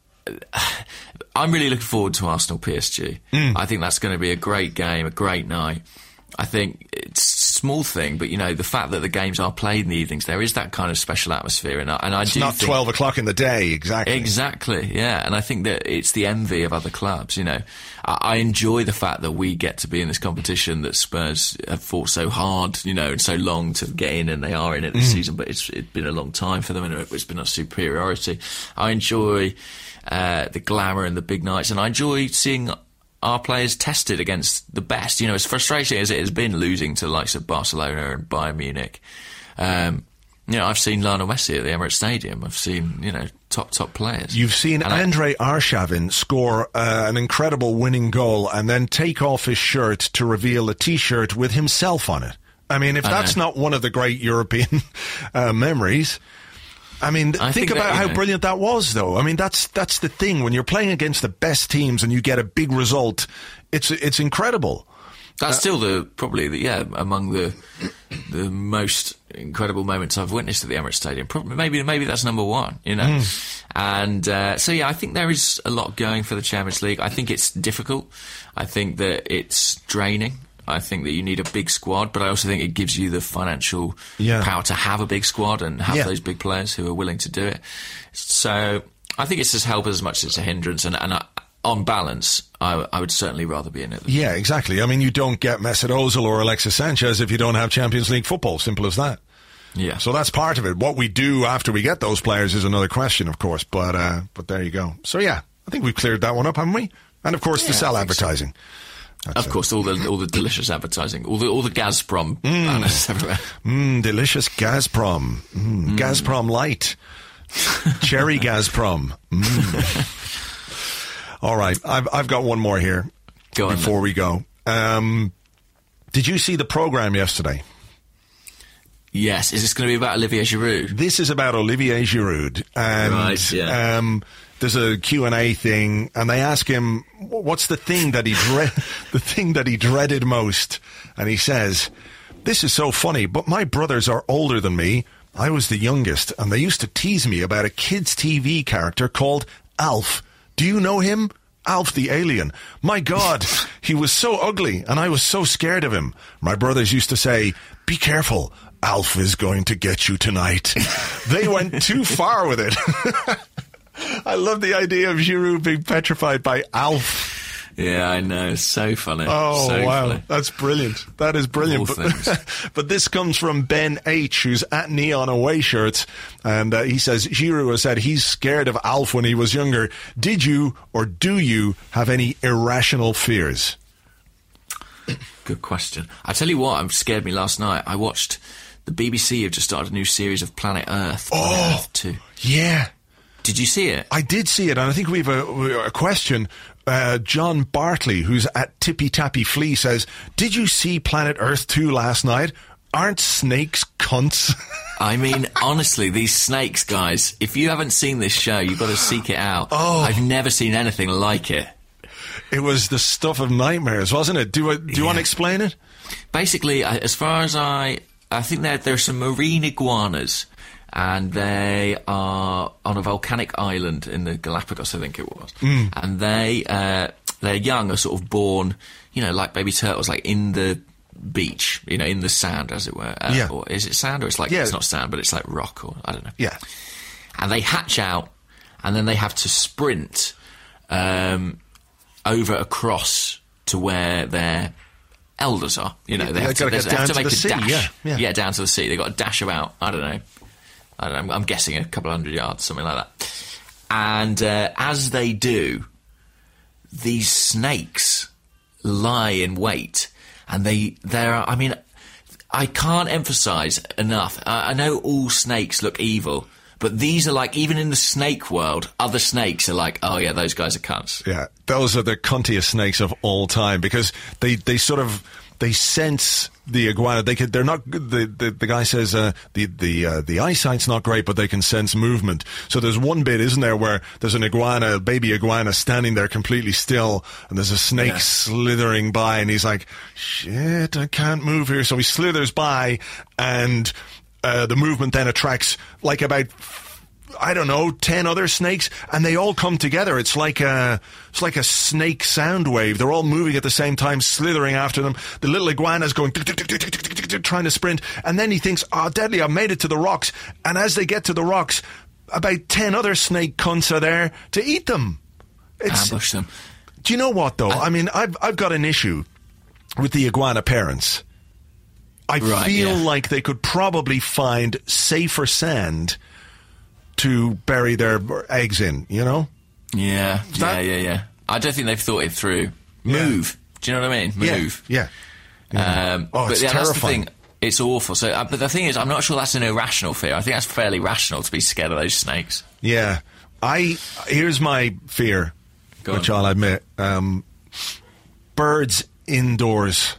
I'm really looking forward to Arsenal P S G. Mm. I think that's going to be a great game, a great night. I think it's a small thing, but, you know, the fact that the games are played in the evenings, there is that kind of special atmosphere. And I, and I it's do not think, twelve o'clock in the day, exactly. Exactly, yeah. And I think that it's the envy of other clubs, you know. I, I enjoy the fact that we get to be in this competition that Spurs have fought so hard, you know, and so long to get in, and they are in it this mm. season, but it's, it's been a long time for them, and it's been a superiority. I enjoy uh, the glamour and the big nights, and I enjoy seeing our players tested against the best. You know, as frustrating as it has been losing to the likes of Barcelona and Bayern Munich, um, you know, I've seen Lionel Messi at the Emirates Stadium. I've seen, you know, top, top players. You've seen and Andrei I, Arshavin score uh, an incredible winning goal and then take off his shirt to reveal a T-shirt with himself on it. I mean, if I that's know. not one of the great European uh, memories... I mean, I think, think about that, how know. brilliant that was, though. I mean, that's that's the thing. When you're playing against the best teams and you get a big result, it's it's incredible. That's uh, still the probably the, yeah among the the most incredible moments I've witnessed at the Emirates Stadium. Probably, maybe maybe that's number one. You know, mm. and uh, so yeah, I think there is a lot going for the Champions League. I think it's difficult. I think that it's draining. I think that you need a big squad, but I also think it gives you the financial yeah. power to have a big squad and have yeah. those big players who are willing to do it. So I think it's just help as much as it's a hindrance, and, and I, on balance, I, I would certainly rather be in it. Yeah, exactly. I mean, you don't get Mesut Ozil or Alexis Sanchez if you don't have Champions League football. Simple as that. Yeah. So that's part of it. What we do after we get those players is another question, of course. But uh, but there you go. So yeah, I think we've cleared that one up, haven't we? And of course, yeah, the sell advertising. So. That's of course, it. all the all the delicious advertising, all the all the Gazprom banners everywhere. Mm, delicious Gazprom, mm, mm. Gazprom Light, cherry Gazprom. Mm. All right, I've I've got one more here. Go on, before then. we go. Um, did you see the program yesterday? Yes. Is this going to be about Olivier Giroud? This is about Olivier Giroud, and right, yeah. um, there's a Q and A thing, and they ask him, what's the thing that he dread, the thing that he dreaded most? And he says, this is so funny, but my brothers are older than me. I was the youngest, and they used to tease me about a kids' T V character called Alf. Do you know him? Alf the alien. My God, he was so ugly, and I was so scared of him. My brothers used to say, be careful, Alf is going to get you tonight. They went too far with it. I love the idea of Giroud being petrified by Alf. Yeah, I know. So funny. Oh, so wow. Funny. That's brilliant. That is brilliant. But, but this comes from Ben H, who's at Neon Away Shirts. And uh, he says, Giroud has said he's scared of Alf when he was younger. Did you or do you have any irrational fears? Good question. I tell you what, it scared me last night. I watched the B B C have just started a new series of Planet Earth. Planet Oh, Earth two. Yeah. Did you see it? I did see it, and I think we have a, a question. Uh, John Bartley, who's at Tippy Tappy Flea, says, did you see Planet Earth two last night? Aren't snakes cunts? I mean, honestly, these snakes, guys, if you haven't seen this show, you've got to seek it out. Oh. I've never seen anything like it. It was the stuff of nightmares, wasn't it? Do, I, do you Yeah. want to explain it? Basically, I- as far as I... I think there there's some marine iguanas, and they are on a volcanic island in the Galapagos, I think it was. Mm. And they, uh, their young are sort of born, you know, like baby turtles, like in the beach, you know, in the sand, as it were. Uh, Yeah. Or is it sand, or it's like, Yeah. it's not sand, but it's like rock, or I don't know. Yeah. And they hatch out, and then they have to sprint um, over across to where their elders are. You know, Yeah, they have they've to, gotta get they have down to to make the a sea, dash. yeah, yeah. down to the sea. They've got to dash about, I don't know, I don't know, I'm, I'm guessing a couple of hundred yards, something like that. And uh, as they do, these snakes lie in wait, and they, there are, I mean, I can't emphasise enough, I, I know all snakes look evil, but these are like, even in the snake world, other snakes are like, oh yeah, those guys are cunts. Yeah, those are the cuntiest snakes of all time, because they, they sort of, they sense the iguana. They could, they're not, the, the, the guy says, uh, the, the, uh, the eyesight's not great, but they can sense movement. So there's one bit, isn't there, where there's an iguana, a baby iguana standing there completely still, and there's a snake Yeah. slithering by, and he's like, shit, I can't move here. So he slithers by, and, uh, the movement then attracts like about, I don't know, ten other snakes, and they all come together. It's like a, it's like a snake sound wave. They're all moving at the same time, slithering after them. The little iguana's going, trying to sprint, and then he thinks, oh, deadly, I've made it to the rocks. And as they get to the rocks, about ten other snake cunts are there to eat them. It's, Ambush them. do you know what, though? I, I mean, I've, I've got an issue with the iguana parents. I Right, feel yeah. like they could probably find safer sand to bury their eggs in, you know? Yeah, that- yeah, yeah, yeah. I don't think they've thought it through. Yeah. Move. Do you know what I mean? Move. Yeah. Yeah. Um, Oh, but it's yeah, that's the terrifying. thing. It's awful. So, uh, but the thing is, I'm not sure that's an irrational fear. I think that's fairly rational to be scared of those snakes. Yeah. I, here's my fear, Go which on. I'll admit. Um, birds indoors.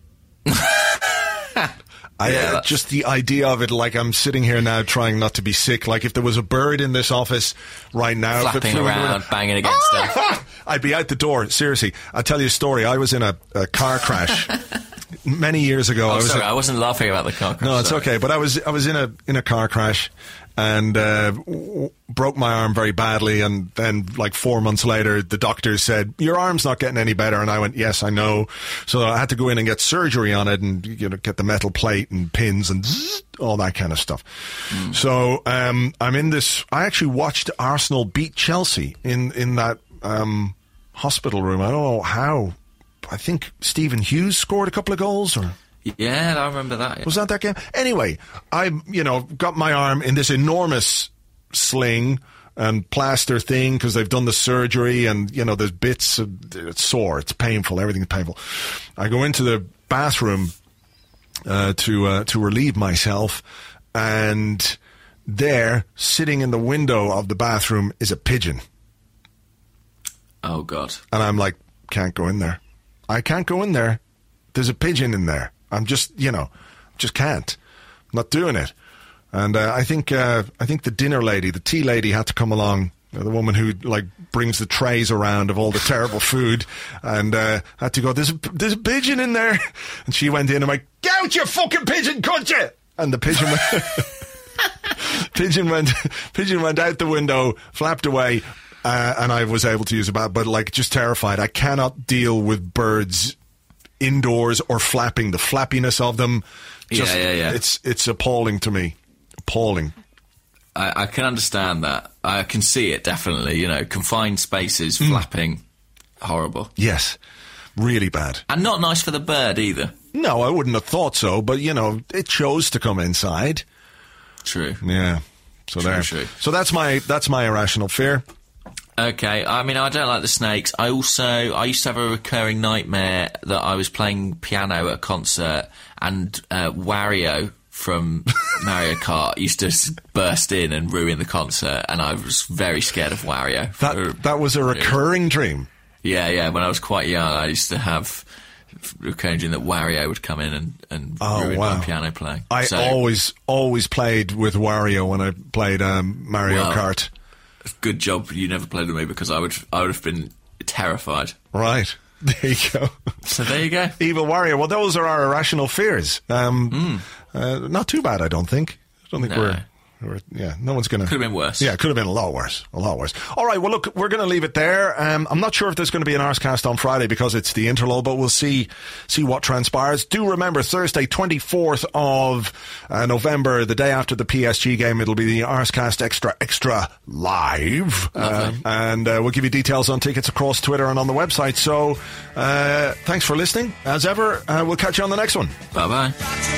I, Yeah, uh, that's- just the idea of it, like I'm sitting here now trying not to be sick. Like if there was a bird in this office right now, if it Flapping flew around, banging against stuff. I'd be out the door. Seriously, I'll tell you a story. I was in a, a car crash many years ago. I Oh, was sorry, in- I wasn't laughing about the car crash. no, it's sorry. okay. But I was I was in a in a car crash and uh, w- broke my arm very badly. And then, like four months later, the doctor said, "Your arm's not getting any better." And I went, "Yes, I know." So I had to go in and get surgery on it, and you know, get the metal plate and pins and zzz, all that kind of stuff. Mm. So um, I'm in this. I actually watched Arsenal beat Chelsea in in that um, hospital room. I don't know how. I think Stephen Hughes scored a couple of goals, or. Yeah, I remember that. Yeah. Was that that game? Anyway, I, you know, got my arm in this enormous sling and plaster thing because they've done the surgery and, you know, there's bits of, it's sore, it's painful, everything's painful. I go into the bathroom uh, to uh, to relieve myself, and there, sitting in the window of the bathroom, is a pigeon. Oh, God. And I'm like, can't go in there. I can't go in there. There's a pigeon in there. I'm just, you know, just can't. I'm not doing it. And uh, I think uh, I think the dinner lady, the tea lady, had to come along. uh, The woman who like brings the trays around of all the terrible food, and uh, had to go. There's a, there's a pigeon in there, and she went in and went, "Get out, you fucking pigeon, cunt you!" And the pigeon went, pigeon went, pigeon went out the window, flapped away, uh, and I was able to use it back. But like, just terrified. I cannot deal with birds indoors or flapping. The flappiness of them, just, Yeah, yeah, yeah. it's it's appalling to me. Appalling. I, I can understand that. I can see it, definitely. You know, confined spaces, Hmm. flapping. Horrible. Yes, really bad. And not nice for the bird either. No, I wouldn't have thought so, but, you know, it chose to come inside. True. Yeah. So True, there. true. So that's my that's my irrational fear. Okay, I mean, I don't like the snakes. I also, I used to have a recurring nightmare that I was playing piano at a concert and uh, Wario from Mario Kart used to s- burst in and ruin the concert, and I was very scared of Wario. That that was a recurring dream. Yeah, yeah, when I was quite young, I used to have a recurring dream that Wario would come in and, and Oh, ruin wow. my piano playing. I So, always always played with Wario when I played um, Mario Well, Kart. good job you never played with me, because I would, I would have been terrified. Right. There you go. So there you go. Evil Wario. Well, those are our irrational fears. Um, Mm. uh, not too bad, I don't think. I don't think No. we're, we're... Yeah, no one's going to... Could have been worse. Yeah, it could have been a lot worse. A lot worse. All right, well, look, we're going to leave it there. Um, I'm not sure if there's going to be an Arscast on Friday because it's the interlull, but we'll see see what transpires. Do remember, Thursday, twenty-fourth of uh, November, the day after the P S G game, it'll be the Arscast Extra Extra Live. Uh, and uh, we'll give you details on tickets across Twitter and on the website. So uh, thanks for listening. As ever, uh, we'll catch you on the next one. Bye-bye.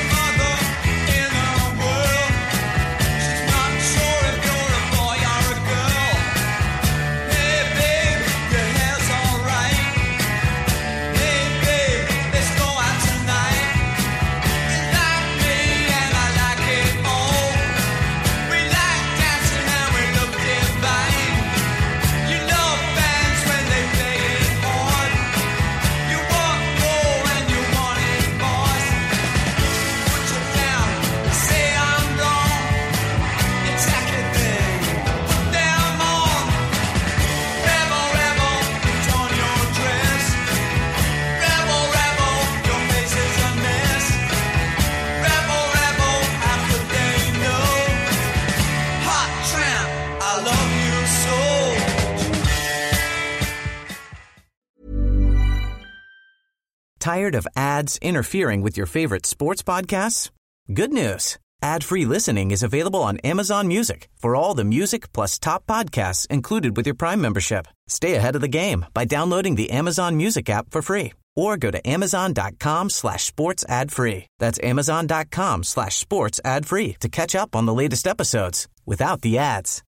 Tired of ads interfering with your favorite sports podcasts? Good news. Ad-free listening is available on Amazon Music for all the music plus top podcasts included with your Prime membership. Stay ahead of the game by downloading the Amazon Music app for free or go to amazon.com slash sports ad free. That's amazon.com slash sports ad free to catch up on the latest episodes without the ads.